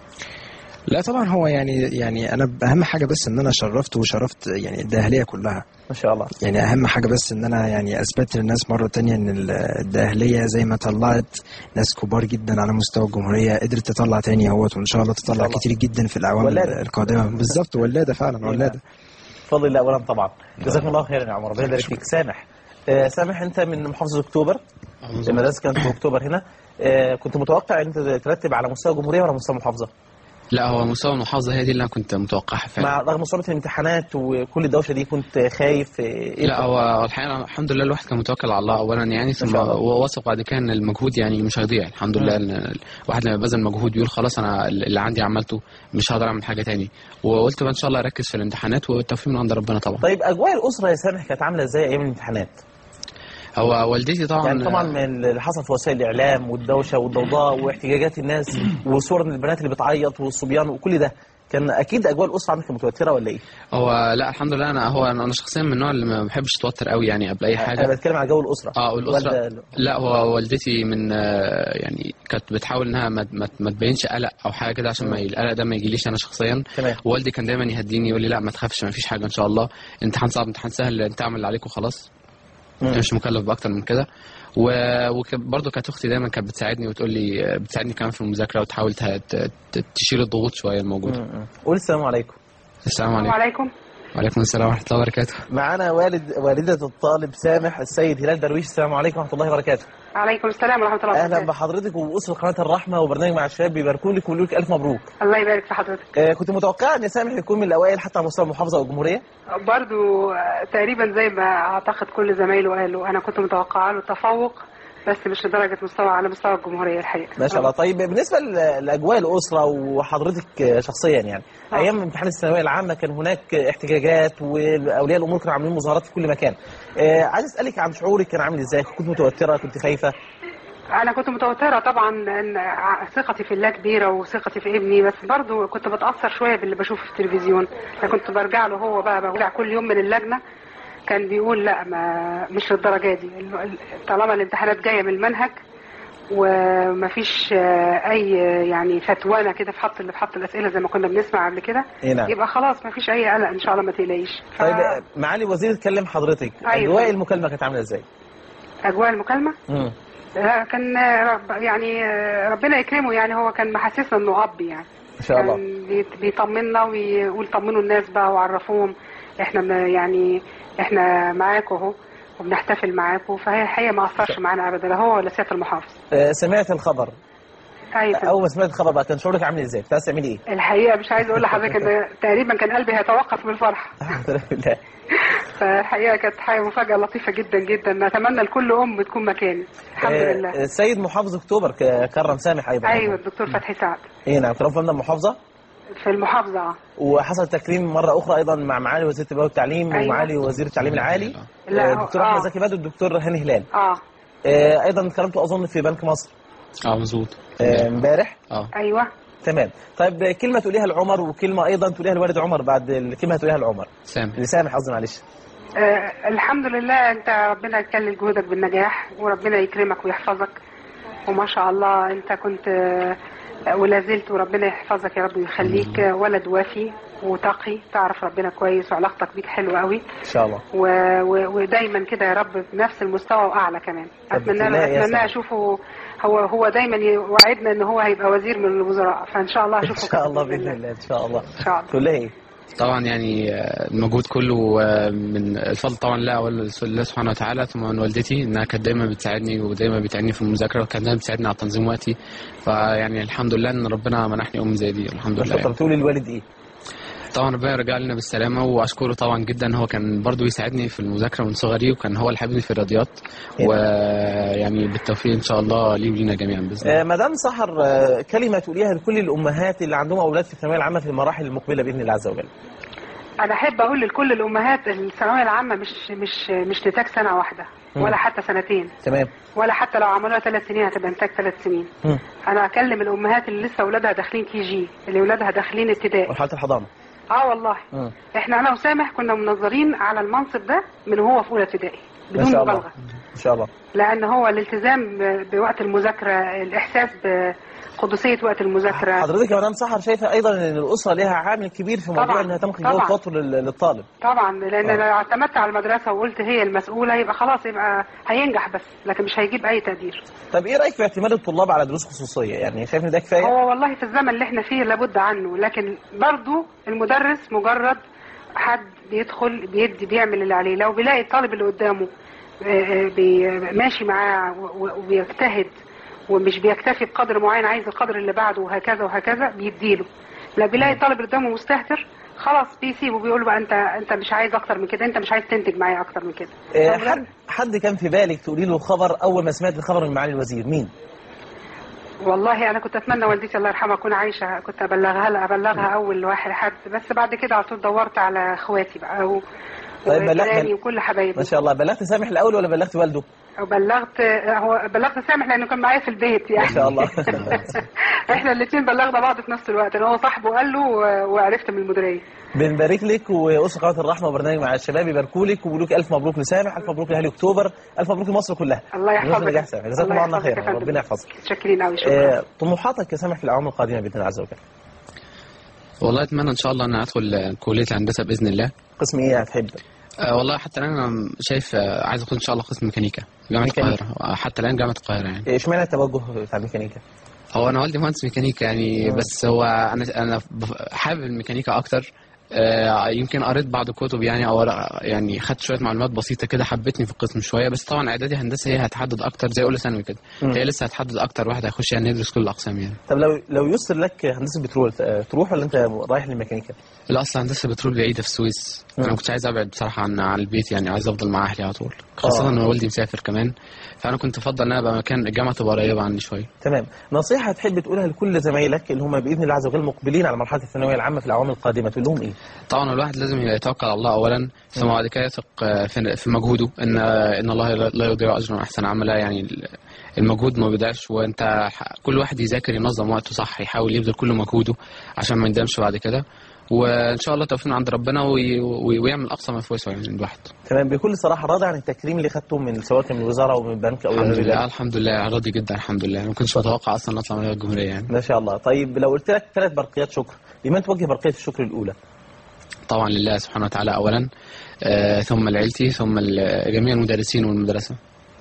[SPEAKER 7] لا طبعا هو يعني انا اهم حاجه بس ان انا شرفت وشرفت يعني الدقهليه كلها
[SPEAKER 2] ما شاء الله.
[SPEAKER 7] يعني اهم حاجه بس ان انا يعني اثبت للناس مره تانية ان الدقهليه زي ما طلعت ناس كبار جدا على مستوى الجمهوريه قدرت تطلع تاني اهوت، وان شاء الله تطلع كتير جدا في الاعوام القادمه. بالظبط، ولاده فعلا ولاده.
[SPEAKER 2] بفضل الله اولا طبعا. جزاكم الله خيرا يا عمر، ربنا يبارك فيك. سامح انت من محافظه اكتوبر، المدرسه كانت في اكتوبر هنا. كنت متوقع ان انت ترتب على مستوى الجمهوريه ولا مستوى المحافظه؟
[SPEAKER 8] لا، هو مستوى المحافظة هي دي اللي أنا كنت متوقعها فعلا.
[SPEAKER 2] مع رغم صعوبة الامتحانات وكل الدوشة دي كنت خايف؟
[SPEAKER 8] لا، هو الحقيقة الحمد لله الواحد كان متوكل على الله أولا يعني، ثم وواثق بعد كده إن المجهود يعني مش هيضيع الحمد لله. إن الواحد لما بذل مجهود بيقول خلاص أنا اللي عندي عملته، مش هقدر أعمل حاجة تاني، وقلت بقى إن شاء الله أركز في الامتحانات والتوفيق من عند ربنا طبعا.
[SPEAKER 2] طيب أجواء الأسرة يا سامح كانت عاملة إزاي أيام الامتحانات؟
[SPEAKER 8] هو والدتي طبعا
[SPEAKER 2] يعني طبعا من اللي حصل في وسائل الاعلام والدوشه والضوضاء واحتجاجات الناس وصور البنات اللي بتعيط والصبيان وكل ده، كان اكيد اجواء الاسره عندك متوتره ولا ايه؟
[SPEAKER 8] هو لا الحمد لله، انا شخصيا من النوع اللي ما بحبش اتوتر قوي يعني قبل اي حاجه.
[SPEAKER 2] انا بتكلم على جو الاسره.
[SPEAKER 8] الاسره لا، هو والدتي من يعني كانت بتحاول انها ما تبينش قلق او حاجه كده عشان ما القلق ده ما يجيليش انا شخصيا. ووالدي كان دايما يهديني يقول لي لا ما تخافش، ما فيش حاجه ان شاء الله، امتحان صعب امتحان سهل، انت اعمل اللي عليك وخلاص، انت مش مكلف باكتر من كده. وبرضه كانت اختي دايما كانت بتساعدني وتقول لي بتساعدني كمان في المذاكره وتحاول تشيل الضغوط شويه الموجوده.
[SPEAKER 2] قول السلام عليكم.
[SPEAKER 8] السلام عليكم.
[SPEAKER 1] وعليكم.
[SPEAKER 8] وعليكم السلام ورحمه الله وبركاته.
[SPEAKER 2] معانا والده الطالب سامح السيد هلال درويش. السلام عليكم ورحمه الله وبركاته.
[SPEAKER 1] وعليكم السلام ورحمه الله وبركاته.
[SPEAKER 2] اهلا بحضرتك وباسره قناه الرحمه وبرنامج مع الشباب، بيباركوا لك ويقولوا لك الف مبروك.
[SPEAKER 1] الله يبارك في حضرتك.
[SPEAKER 2] كنت متوقع ان سامح يكون من الاوائل حتى على مستوى المحافظه والجمهوريه؟
[SPEAKER 1] برضو تقريبا زي ما اعتقد كل زمايله قالوا، انا كنت متوقعه له تفوق بس مش لدرجه مستوى على مستوى الجمهوريه الحقيقه.
[SPEAKER 2] ما شاء الله. طيب بالنسبه لاجواء الاسره وحضرتك شخصيا يعني ايام امتحان الثانويه العامه كان هناك احتجاجات واولياء الامور كانوا عاملين مظاهرات في كل مكان. عايز اسالك عن شعورك كان عامل ازاي؟ كنت متوتره؟ كنت خايفه؟
[SPEAKER 1] انا كنت متوتره طبعا لان ثقتي في الله كبيره وثقتي في ابني، بس برضو كنت بتاثر شويه باللي بشوفه في التلفزيون. فكنت برجع له هو بقى برجع كل يوم من اللجنه كان بيقول لا ما مش للدرجه دي، طالما الامتحانات جايه من المنهج ومفيش اي يعني فتوانه كده في حط الاسئله زي ما كنا بنسمع قبل كده.
[SPEAKER 2] نعم.
[SPEAKER 1] يبقى خلاص مفيش اي قلق ان شاء الله، ما تقلقيش.
[SPEAKER 2] طيب معالي الوزير اتكلم حضرتك.
[SPEAKER 1] أيوة.
[SPEAKER 2] اجواء المكالمه كانت عامله ازاي؟
[SPEAKER 1] اجواء المكالمه كان يعني ربنا يكرمه، يعني هو كان محسسنا انه اب يعني
[SPEAKER 2] ان شاء الله.
[SPEAKER 1] كان بيطمنا ويقول طمنوا الناس بقى وعرفوهم احنا يعني احنا معاكم اهو وبنحتفل معاكم. فهي الحقيقه ما اثرش معانا ابدا، لا هو ولا سياده المحافظ.
[SPEAKER 2] سمعت الخبر؟
[SPEAKER 1] ايوه.
[SPEAKER 2] اول ما سمعت الخبر بقى كان شعورك عامل ازاي؟ كنت عايز تعملي ايه؟
[SPEAKER 1] الحقيقه مش عايز اقول لحضرتك ان تقريبا كان قلبي هيتوقف من الفرحه.
[SPEAKER 2] الحمد لله.
[SPEAKER 1] فالحقيقه كانت حاجه مفاجاه لطيفه جدا جدا، نتمنى لكل ام تكون مكاني. الحمد لله.
[SPEAKER 2] السيد محافظ اكتوبر كرم سامح ايضا.
[SPEAKER 1] ايوه الدكتور فتحي سعد.
[SPEAKER 2] نعم كرم في المحافظه.
[SPEAKER 1] في المحافظه.
[SPEAKER 2] وحصل تكريم مره اخرى ايضا مع معالي وزير التربيه والتعليم. أيوة. ومعالي وزير التعليم العالي.
[SPEAKER 1] لا
[SPEAKER 2] الدكتور احمد زكي بدر والدكتور هاني هلال. ايضا كرمته اظن في بنك مصر.
[SPEAKER 8] مظبوط.
[SPEAKER 2] امبارح.
[SPEAKER 1] ايوه
[SPEAKER 2] تمام. طيب كلمه تقوليها لعمر وكلمه ايضا تقوليها لوالد عمر بعد الكلمه تقوليها لعمر. لسامح قصدي معلش.
[SPEAKER 1] الحمد لله، انت ربنا يكلل جهودك بالنجاح وربنا يكرمك ويحفظك، وما شاء الله انت كنت ولا زلت، وربنا يحفظك يا رب ويخليك ولد وافي وتقي، تعرف ربنا كويس وعلاقتك بيك حلوه قوي
[SPEAKER 2] ان شاء الله.
[SPEAKER 1] ودايما كده يا رب بنفس المستوى واعلى كمان. اتمنى اشوفه هو دايما وعدنا ان هو هيبقى وزير من الوزراء، فان شاء الله اشوفه
[SPEAKER 2] ان شاء الله باذن الله. ان شاء الله.
[SPEAKER 1] ان شاء الله.
[SPEAKER 2] تقول ايه؟
[SPEAKER 8] طبعا يعني المجهود كله من الفضل طبعا لله سبحانه وتعالى، ثم من والدتي انها كانت دايما بتساعدني ودايما بتعيني في المذاكره وكانت دايما بتساعدني على تنظيم وقتي. فيعني الحمد لله ان ربنا منحني ام زي دي الحمد لله.
[SPEAKER 2] شكرا. تقول للوالد ايه؟
[SPEAKER 8] طبعا ربنا يرجع لنا بالسلامه واشكره طبعا جدا، هو كان برضو يساعدني في المذاكره من صغري وكان هو اللي حاببني في الرياضيات، ويعني بالتوفيق ان شاء الله لي ولينا جميعا باذن الله.
[SPEAKER 2] مدام سحر كلمه تقوليها لكل الامهات اللي عندهم اولاد في الثانويه العامه في المراحل المقبله باذن الله عز وجل.
[SPEAKER 9] انا احب اقول لكل الامهات الثانويه العامه مش نتاج سنه واحده ولا حتى سنتين.
[SPEAKER 2] تمام.
[SPEAKER 9] ولا حتى لو عملوها 3 سنين هتبقى نتاج 3 سنين. انا اكلم الامهات اللي لسه اولادها داخلين كي جي، اللي اولادها داخلين ابتدائي،
[SPEAKER 2] مرحله الحضانه.
[SPEAKER 9] والله. احنا انا وسامح كنا منظرين على المنصب ده من هو في اولى ابتدائي بدون مبالغه.
[SPEAKER 2] ان شاء الله.
[SPEAKER 9] لان هو الالتزام بوقت المذاكره، الاحساس بقدسيه وقت المذاكره.
[SPEAKER 2] حضرتك يا مدام سحر شايفه ايضا ان الاسره لها عامل كبير في موضوع انها تملك جو خطوه للطالب؟
[SPEAKER 9] طبعا، لان لو اعتمدت على المدرسه وقلت هي المسؤوله يبقى خلاص، يبقى هينجح بس، لكن مش هيجيب اي تقدير.
[SPEAKER 2] طب ايه رايك في اعتماد الطلاب على دروس خصوصيه؟ يعني شايف ان ده كفايه؟
[SPEAKER 9] هو والله في الزمن اللي احنا فيه لابد عنه، لكن برضه المدرس مجرد حد بيدخل بيعمل اللي عليه. لو بيلاقي الطالب اللي قدامه ماشي معاه وبيجتهد ومش بيكتفي بقدر معين، عايز القدر اللي بعده وهكذا وهكذا، بيديله. لو بيلاقي الطالب اللي قدامه مستهتر خلاص بيسيبه، بيقول له بقى انت مش عايز اكتر من كده، انت مش عايز تنتج معايا اكتر من كده.
[SPEAKER 2] حد كان في بالك تقولي له خبر اول ما سمعت الخبر من معالي الوزير؟ مين؟
[SPEAKER 9] والله انا كنت اتمنى والدتي الله يرحمها تكون عايشه، كنت ابلغها اول حد، بس بعد كده على طول دورت على اخواتي بقى
[SPEAKER 2] طيب
[SPEAKER 9] وكل حبايبي.
[SPEAKER 2] ما شاء الله. بلغت سامح الاول ولا بلغت والده؟
[SPEAKER 9] بلغت سامح لانه كان معايا في البيت يعني.
[SPEAKER 2] ما شاء الله.
[SPEAKER 9] احنا الاثنين بلغنا بعض في نفس الوقت، هو صاحبه قال له وعرفت من المديريه.
[SPEAKER 2] بنبارك لك، واسره قناه الرحمه وبرنامج مع الشباب يباركوا لك وبيقولوا لك الف مبروك لسامح، الف مبروك لاهالي اكتوبر، الف مبروك لمصر كلها.
[SPEAKER 9] الله يحفظك.
[SPEAKER 2] جزاكم الله عنا خيرا، ربنا يحفظك.
[SPEAKER 9] متشكرين قوي. شكرا.
[SPEAKER 2] طموحاتك يا سامح في الاعوام القادمه باذن الله عز وجل؟
[SPEAKER 8] والله اتمنى ان شاء الله ان ادخل كليه الهندسه باذن الله.
[SPEAKER 2] قسم ايه هتحب؟
[SPEAKER 8] والله حتى الان انا شايف عايز اخد ان شاء الله قسم ميكانيكا جامعه القاهره. حتى الان جامعه القاهره يعني.
[SPEAKER 2] اشمعنى التوجه بتاع الميكانيكا؟
[SPEAKER 8] هو انا والدي مهندس ميكانيكا يعني. بس هو انا حابب الميكانيكا اكتر. يمكن قريت بعض الكتب يعني، او يعني خدت شويه معلومات بسيطه كده حبتني في القسم شويه. بس طبعا اعدادي هندسه هي هتحدد اكتر، زي اولى ثانوي كده. هي لسه هتحدد اكتر واحد هيخش يعني يدرس كل الاقسام يعني.
[SPEAKER 2] طب لو يسر لك هندسه بترول تروح ولا انت رايح للميكانيكا؟
[SPEAKER 8] لا، اصلا هندسه بترول بعيده في السويس. انا ما كنتش عايز ابعد بصراحه عن البيت يعني، عايز افضل مع اهلي على طول، خاصه ان والدي مسافر كمان. فانا كنت افضل ان انا ابقى مكان الجامعه تبقى قريبه عني شويه.
[SPEAKER 2] تمام. نصيحه تحب تقولها لكل زمايلك اللي هم باذن الله عز وجل مقبلين على مرحله الثانويه العامه في الاعوام القادمه، تقول لهم ايه؟
[SPEAKER 8] طبعا الواحد لازم يتوكل على الله اولا، ثم بعد كده يثق في مجهوده، ان الله لا يضيع اجر من احسن عملا يعني. المجهود ما بيضيعش، وانت كل واحد يذاكر ينظم وقته صح، يحاول يبذل كل مجهوده عشان ما يندمش بعد كده. وان شاء الله توفيق عند ربنا ويعمل اقصى ما في وسعه يعني الواحد.
[SPEAKER 2] تمام. بكل صراحه راضي عن التكريم اللي خدته من سواء من الوزاره او من البنك او
[SPEAKER 8] الحمد لله. الحمد لله راضي جدا الحمد لله. ما كنتش متوقع اصلا اطلع من الجمهوريه يعني.
[SPEAKER 2] ما شاء الله. طيب لو قلت لك 3 برقيات شكر، لمن توجه برقيه الشكر الاولى؟
[SPEAKER 8] طبعا لله سبحانه وتعالى اولا، ثم لعيلتي، ثم جميع المدرسين والمدرسه.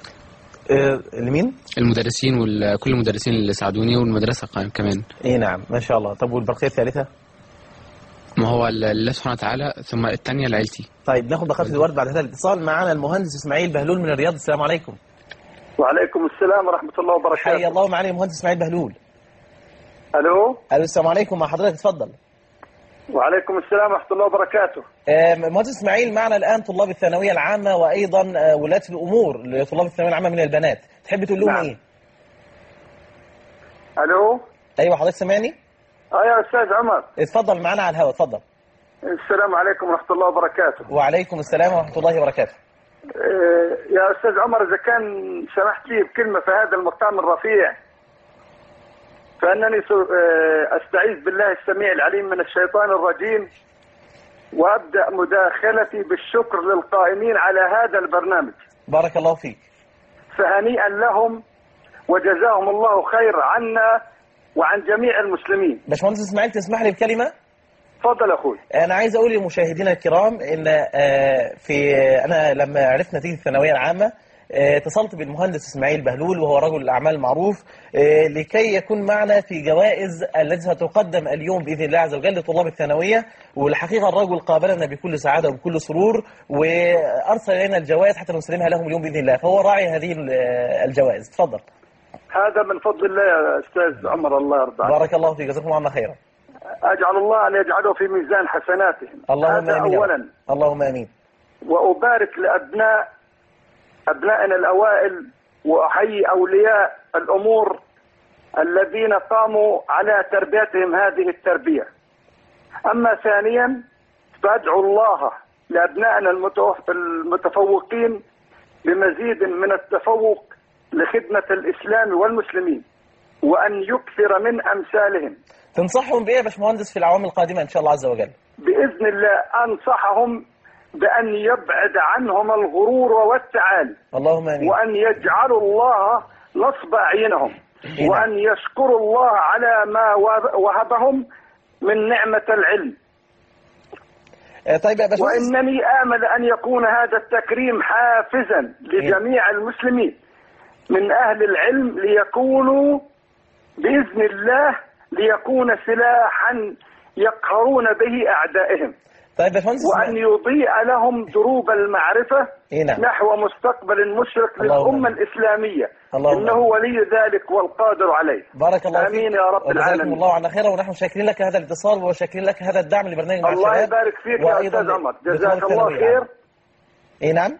[SPEAKER 2] لمين؟
[SPEAKER 8] المدرسين وكل المدرسين اللي ساعدوني، والمدرسه كمان.
[SPEAKER 2] نعم ما شاء الله. طب والبرقيه الثالثه؟
[SPEAKER 8] ما هو لله سبحانه وتعالى، ثم الثانيه لعيلتي.
[SPEAKER 2] طيب ناخد بخافة الورد بعد هذا الاتصال. معنا المهندس اسماعيل بهلول من الرياض. السلام عليكم.
[SPEAKER 10] وعليكم السلام ورحمه الله وبركاته.
[SPEAKER 2] حيا الله معالي المهندس اسماعيل بهلول.
[SPEAKER 10] الو.
[SPEAKER 2] السلام عليكم، مع حضرتك اتفضل.
[SPEAKER 10] وعليكم السلام ورحمه الله وبركاته.
[SPEAKER 2] مهندس اسماعيل، معنا الان طلاب الثانويه العامه وايضا ولاة الامور لطلاب الثانويه العامه من البنات، تحب تقول لهم
[SPEAKER 10] نعم.
[SPEAKER 2] ايه؟
[SPEAKER 10] الو.
[SPEAKER 2] ايوه حضرتك سامعني؟
[SPEAKER 10] يا استاذ عمر.
[SPEAKER 2] اتفضل معنا على الهواء، اتفضل.
[SPEAKER 10] السلام عليكم ورحمه الله وبركاته.
[SPEAKER 2] وعليكم السلام ورحمه الله وبركاته.
[SPEAKER 10] يا استاذ عمر، اذا كان سمحت لي بكلمه في هذا المقام الرفيع، فانني استعيذ بالله السميع العليم من الشيطان الرجيم، وابدا مداخلتي بالشكر للقائمين على هذا البرنامج.
[SPEAKER 2] بارك الله فيك.
[SPEAKER 10] فهنيئا لهم وجزاهم الله خير عنا وعن جميع المسلمين.
[SPEAKER 2] باشمهندس اسماعيل تسمح لي بكلمه؟
[SPEAKER 10] اتفضل يا اخوي.
[SPEAKER 2] انا عايز اقول لمشاهدينا الكرام ان انا لما عرفت نتيجه الثانويه العامه اتصلت بالمهندس اسماعيل بهلول وهو رجل اعمال معروف لكي يكون معنا في جوائز التي ستقدم اليوم باذن الله عز وجل لطلاب الثانويه. والحقيقه الرجل قابلنا بكل سعاده وبكل سرور وارسل الينا الجوائز حتى نسلمها لهم اليوم باذن الله، فهو راعي هذه الجوائز. تفضل.
[SPEAKER 10] هذا من فضل الله يا استاذ عمر، الله يرضى عنك.
[SPEAKER 2] بارك الله فيك، جزاكم الله خيرا.
[SPEAKER 10] اجعل الله ان يجعله في ميزان حسناتهم.
[SPEAKER 2] اللهم امين.
[SPEAKER 10] اولا.
[SPEAKER 2] اللهم امين.
[SPEAKER 10] وابارك لابنائنا الاوائل، واحيي اولياء الامور الذين قاموا على تربيتهم هذه التربيه. اما ثانيا فأدعو الله لأبنائنا المتفوقين بمزيد من التفوق لخدمة الإسلام والمسلمين، وأن يكثر من أمثالهم.
[SPEAKER 2] تنصحهم بإيه يا باشمهندس في الأعوام القادمة إن شاء الله عز وجل؟
[SPEAKER 10] بإذن الله أنصحهم بأن يبعد عنهم الغرور والتعالي،
[SPEAKER 2] اللهم آمين.
[SPEAKER 10] وأن يجعلوا الله نصب أعينهم، وأن يشكروا الله على ما وهبهم من نعمة العلم.
[SPEAKER 2] طيب يا باشمهندس،
[SPEAKER 10] وإنني آمل أن يكون هذا التكريم حافزا لجميع المسلمين من أهل العلم ليكونوا بإذن الله ليكون سلاحا يقهرون به أعدائهم.
[SPEAKER 2] طيب باشمهندس،
[SPEAKER 10] وأن يضيء لهم دروب المعرفة نحو مستقبل مشرق للأمة الإسلامية، إنه ولي ذلك والقادر عليه.
[SPEAKER 2] بارك الله
[SPEAKER 10] آمين يا رب العالمين.
[SPEAKER 2] جزاكم الله عنا خيرا، ونحن شاكرين لك هذا الاتصال وشاكرين لك هذا الدعم لبرنامج مع الشباب.
[SPEAKER 10] الله يبارك فيك يا أستاذ عمر، جزاك الله خير.
[SPEAKER 2] نعم،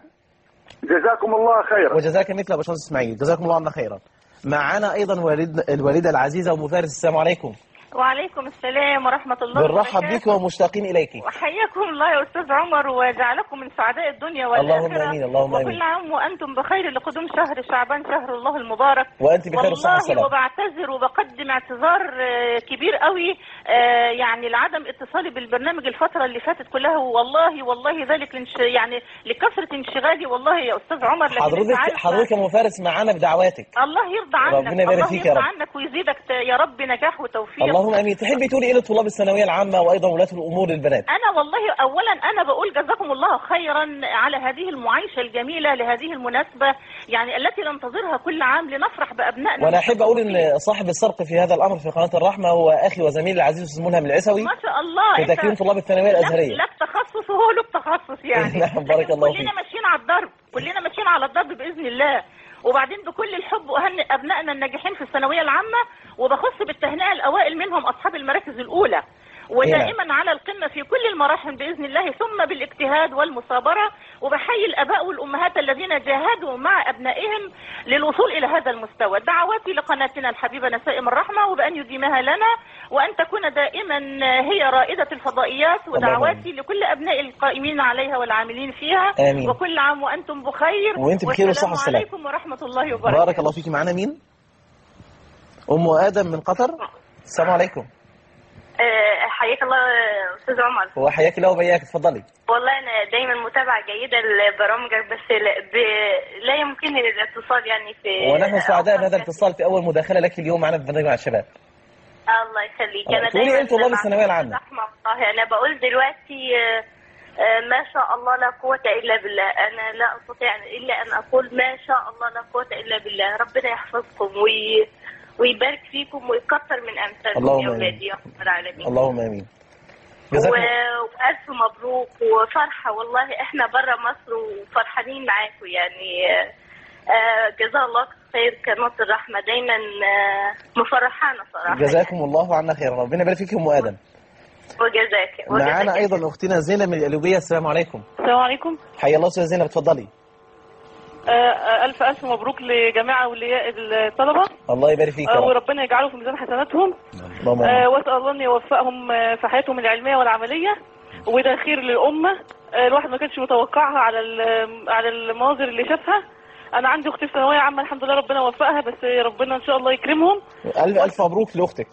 [SPEAKER 10] جزاكم الله خيرا.
[SPEAKER 2] وجزاك مثل يا باشمهندس إسماعيل، جزاكم الله عنا خيرا. معنا أيضا الوالدة العزيزة أم فارس. السلام عليكم.
[SPEAKER 11] وعليكم السلام ورحمة الله
[SPEAKER 2] وبركاته. بنرحب بك ومشتاقين إليك.
[SPEAKER 11] وحياكم الله يا أستاذ عمر وجعلكم من سعداء الدنيا والآخرة.
[SPEAKER 2] اللهم آمين، اللهم آمين.
[SPEAKER 11] وكل عام وأنتم بخير لقدوم شهر شعبان شهر الله المبارك.
[SPEAKER 2] وأنت بخير والصحة والسلام.
[SPEAKER 11] والله وبعتذر وبقدم اعتذار كبير قوي يعني لعدم اتصالي بالبرنامج الفترة اللي فاتت كلها، والله ذلك يعني لكثرة انشغالي والله يا أستاذ عمر.
[SPEAKER 2] حضرتك يا أم فارس معانا بدعواتك.
[SPEAKER 11] الله يرضى عنك،
[SPEAKER 2] ربنا يبارك فيك يا رب.
[SPEAKER 11] الله يرضى عنك ويزيدك يا رب نجاح وتوفيق.
[SPEAKER 2] اللهم امين. تحبي تقولي ايه لطلاب الثانويه العامه وايضا ولاة الامور للبنات؟
[SPEAKER 11] انا والله اولا انا بقول جزاكم الله خيرا على هذه المعايشه الجميله لهذه المناسبه يعني التي ننتظرها كل عام لنفرح بابنائنا.
[SPEAKER 2] وانا احب اقول ان صاحب السبق في هذا الامر في قناه الرحمه هو اخي وزميلي العزيز استاذ ملهم العسوي.
[SPEAKER 11] ما شاء الله.
[SPEAKER 2] في تكريم طلاب الثانويه الازهريه.
[SPEAKER 11] لك تخصص وهو له تخصص يعني.
[SPEAKER 2] نعم بارك الله فيك.
[SPEAKER 11] كلنا ماشيين على الضرب، كلنا ماشيين على الضرب باذن الله. وبعدين بكل الحب أهنئ أبنائنا الناجحين في الثانوية العامة، وبخص بالتهنئة الأوائل منهم أصحاب المراكز الأولى، ودائما على القمة في كل المراحل بإذن الله، ثم بالاجتهاد والمثابرة. وبحيي الآباء والأمهات الذين جاهدوا مع أبنائهم للوصول إلى هذا المستوى. دعواتي لقناتنا الحبيبة نسائم الرحمة وبأن يديمها لنا، وأن تكون دائما هي رائدة الفضائيات، ودعواتي لكل أبناء القائمين عليها والعاملين فيها.
[SPEAKER 2] آمين.
[SPEAKER 11] وكل عام وأنتم بخير.
[SPEAKER 2] وأنت بخير والصحة والسلام.
[SPEAKER 11] والسلام عليكم ورحمة الله وبركاته.
[SPEAKER 2] بارك الله فيك. معنا مين؟ أم آدم من قطر. السلام عليكم.
[SPEAKER 12] حياك الله أستاذ عمر.
[SPEAKER 2] وحياك الله وبياك، اتفضلي.
[SPEAKER 12] والله أنا دايما متابعة جيدة لبرامجك، بس لا يمكنني الاتصال يعني في.
[SPEAKER 2] ونحن سعداء بهذا الاتصال في أول مداخلة لك اليوم معنا في برنامج مع الشباب.
[SPEAKER 12] الله يخليك. أنا
[SPEAKER 2] دايما أنت طلاب الثانوية العامة.
[SPEAKER 12] أنا بقول دلوقتي ما شاء الله لا قوة إلا بالله. أنا لا أستطيع إلا أن أقول ما شاء الله لا قوة إلا بالله. ربنا يحفظكم ويبارك فيكم ويكثر من أمثالكم يا أولادي يا رب العالمين.
[SPEAKER 2] اللهم آمين.
[SPEAKER 12] وألف مبروك وفرحة والله. إحنا برا مصر وفرحانين معاكم يعني. جزاه الله خير قناة الرحمة، دايما مفرحانا صراحة.
[SPEAKER 2] جزاكم الله عنا خيرا، ربنا يبارك فيكم أم آدم.
[SPEAKER 12] وجزاك.
[SPEAKER 2] معانا أيضا أختنا زينب من القليوبية. السلام عليكم.
[SPEAKER 13] السلام عليكم.
[SPEAKER 2] حيا الله أستاذة زينب، اتفضلي.
[SPEAKER 13] ألف مبروك لجميع أولياء الطلبة.
[SPEAKER 2] الله يبارك فيك يا رب.
[SPEAKER 13] وربنا يجعله في ميزان حسناتهم. وأسأل الله أن يوفقهم في حياتهم العلمية والعملية، وده خير للأمة. الواحد ما كانش متوقعها على المناظر اللي شافها. أنا عندي أختي في ثانوية عامة الحمد لله ربنا وفقها، بس ربنا إن شاء الله يكرمهم.
[SPEAKER 2] ألف مبروك لأختك.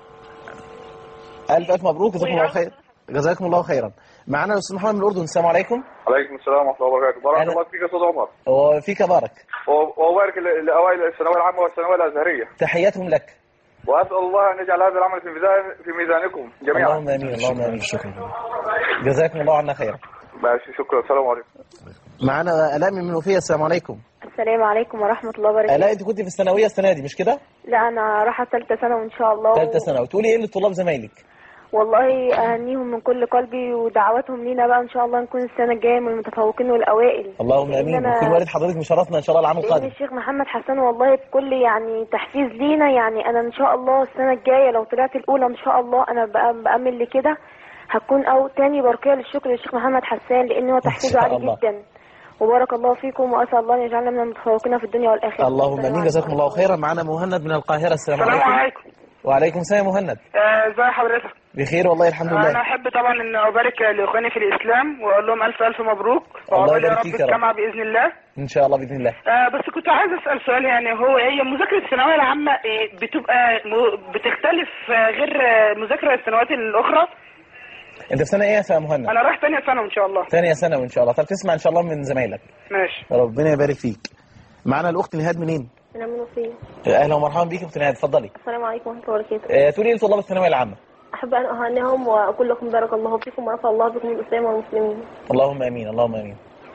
[SPEAKER 2] ألف مبروك، جزاكم الله خير. جزاكم الله خيرا. معنا الاستاذ محمد من الاردن. السلام عليكم.
[SPEAKER 14] عليكم السلام ورحمه الله وبركاته. بارك الله فيك يا استاذ عمر.
[SPEAKER 2] وفيك بارك.
[SPEAKER 14] وبارك لاوائل الثانويه العامه والثانويه الازهريه.
[SPEAKER 2] تحياتهم لك.
[SPEAKER 14] واسال الله ان يجعل هذا العمل في ميزانكم جميعا.
[SPEAKER 2] اللهم امين، اللهم امين. شكرا. جزاكم الله عنا خيرا.
[SPEAKER 14] ماشي، شكرا. السلام عليكم.
[SPEAKER 2] معنا الاء من منوفيه. السلام عليكم.
[SPEAKER 15] السلام عليكم ورحمه الله وبركاته.
[SPEAKER 2] الاء، انت كنت في الثانويه السنه دي مش كده؟
[SPEAKER 15] لا انا رايحه ثالثه ثانوي ان شاء الله.
[SPEAKER 2] ثالثه ثانوي. تقولي ايه للطلاب زمايلك؟
[SPEAKER 15] والله أهنيهم من كل قلبي، ودعواتهم لينا بقى إن شاء الله نكون السنة الجاية من المتفوقين والأوائل.
[SPEAKER 2] اللهم آمين. وكل والد حضرتك مشرفنا إن شاء الله العام القادم.
[SPEAKER 15] الشيخ محمد حسن والله بكل يعني تحفيز لينا، يعني أنا إن شاء الله السنة الجاية لو طلعت الأولى إن شاء الله أنا بأمل لكده هكون أو تاني بركية للشكر للشيخ محمد حسان، لأن هو تحفيزه عالي جدا. وبارك الله فيكم، وأسأل الله أن يجعلنا من المتفوقين في الدنيا والآخرة.
[SPEAKER 2] اللهم آمين. جزاكم الله خيرا. معنا مهند من القاهرة. السلام عليكم.
[SPEAKER 16] السلام عليكم.
[SPEAKER 2] وعليكم السلام. مهند،
[SPEAKER 16] ازي حضرتك؟
[SPEAKER 2] بخير والله الحمد لله.
[SPEAKER 16] انا احب طبعا ان ابارك لاخواني في الاسلام واقول لهم الف الف مبروك.
[SPEAKER 2] الله يبارك فيك يا رب.
[SPEAKER 16] الجامعه باذن الله.
[SPEAKER 2] ان شاء الله باذن الله.
[SPEAKER 16] بس كنت عايز اسال سؤال، يعني هي مذاكره الثانويه العامه بتبقى بتختلف غير مذاكره السنوات الاخرى؟
[SPEAKER 2] انت في سنه ايه يا مهند؟
[SPEAKER 16] انا رايح ثانيه ثانوي ان شاء الله.
[SPEAKER 2] ثانيه ثانوي ان شاء الله. طب تسمع ان شاء الله من زمايلك.
[SPEAKER 16] ماشي.
[SPEAKER 2] ربنا يبارك فيك. معانا الاخت نهاد منين؟
[SPEAKER 15] انا من وصيه.
[SPEAKER 2] اهلا ومرحبا بيك يا اخت نهاد، اتفضلي.
[SPEAKER 15] السلام عليكم ورحمه الله وبركاته.
[SPEAKER 2] تقولي ايه لطلاب الثانويه العامه؟
[SPEAKER 15] احب ان اهنئهم واقول لكم بارك الله فيكم ورفع الله بكم الاسلام والمسلمين.
[SPEAKER 2] اللهم امين اللهم امين.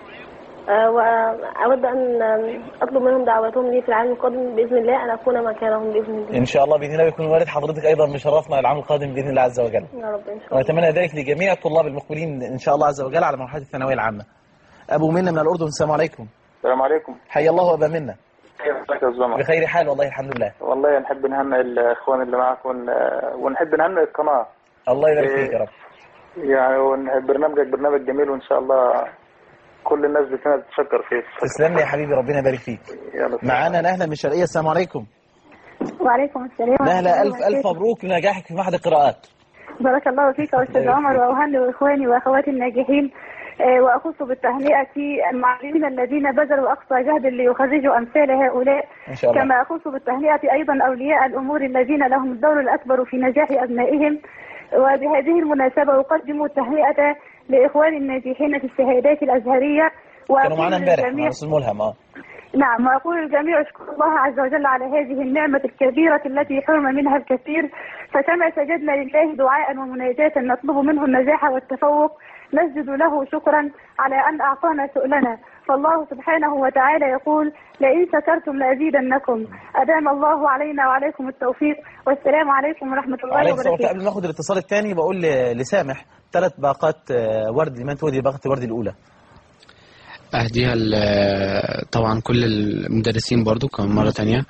[SPEAKER 15] واود ان اطلب منهم دعواتهم لي في العام القادم باذن الله ان اكون مكانهم باذن الله.
[SPEAKER 2] ان شاء الله باذن الله يكون والد حضرتك ايضا مشرفنا العام القادم باذن الله عز وجل.
[SPEAKER 15] يا رب ان شاء الله.
[SPEAKER 2] واتمنى ذلك لجميع الطلاب المقبلين ان شاء الله عز وجل على مرحله الثانويه العامه. ابو منى من الاردن، السلام عليكم.
[SPEAKER 14] السلام عليكم.
[SPEAKER 2] حي الله ابا منى.
[SPEAKER 14] كيفك يا زلمه؟
[SPEAKER 2] بخير حال والله الحمد لله.
[SPEAKER 14] والله نحب نهنئ الاخوان اللي معكم ونحب نهنئ القناه.
[SPEAKER 2] الله يبارك فيك يا رب.
[SPEAKER 14] يعني برنامجك برنامج جميل وان شاء الله كل الناس بتشكر فيك.
[SPEAKER 2] تسلم لي يا حبيبي ربنا يبارك فيك. معانا نهله من الشرقيه، السلام عليكم.
[SPEAKER 17] وعليكم السلام.
[SPEAKER 2] نهله الف مبروك لنجاحك في معهد القراءات.
[SPEAKER 17] بارك الله فيك يا استاذ عمر، واهنئ اخواني واخواتي الناجحين واخص بالتهنئه المعلمين الذين بذلوا اقصى جهد ليخرجوا امثال هؤلاء.
[SPEAKER 2] إن شاء الله.
[SPEAKER 17] كما اخص بالتهنئه ايضا اولياء الامور الذين لهم الدور الاكبر في نجاح ابنائهم. وبهذه المناسبه اقدم التهنئه لاخواني الناجحين في الشهادات الازهريه.
[SPEAKER 2] كانوا معنا امبارح مع الاستاذ ملهم.
[SPEAKER 17] نعم، وأقول للجميع اشكر الله عز وجل على هذه النعمة الكبيرة التي حرم منها الكثير، فكما سجدنا لله دعاء ومناجاة نطلب منه النجاح والتفوق نسجد له شكرا على أن أعطانا سؤلنا، فالله سبحانه وتعالى يقول لئن شكرتم لأزيدنكم. أدام الله علينا وعليكم التوفيق، والسلام عليكم ورحمة الله وبركاته.
[SPEAKER 2] قبل ما أخذ الاتصال الثاني بقول لسامح 3 باقات ورد لمن تودي باقة الورد الأولى.
[SPEAKER 8] أهديها طبعا كل المدرسين برضو كمان مرة تانية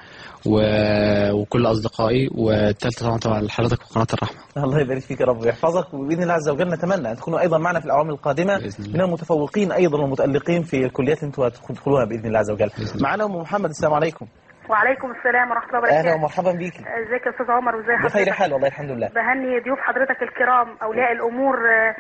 [SPEAKER 8] وكل أصدقائي، والثالثة طبعا لحضرتك وقناة الرحمة.
[SPEAKER 2] الله يبارك فيك يا رب ويحفظك، وبإذن الله عز وجل نتمنى أن تكونوا أيضا معنا في الأعوام القادمة من المتفوقين أيضا والمتألقين في الكليات اللي أنتم هتدخلوها بإذن الله عز وجل. معنا أم محمد، السلام عليكم.
[SPEAKER 18] وعليكم السلام ورحمة الله وبركاته.
[SPEAKER 2] أهلا ومرحبا بيكي.
[SPEAKER 18] ازيك يا أستاذ عمر وازي حضرتك؟
[SPEAKER 2] بخير حال والله الحمد لله.
[SPEAKER 18] بهني ضيوف حضرتك الكرام أولياء الأمور،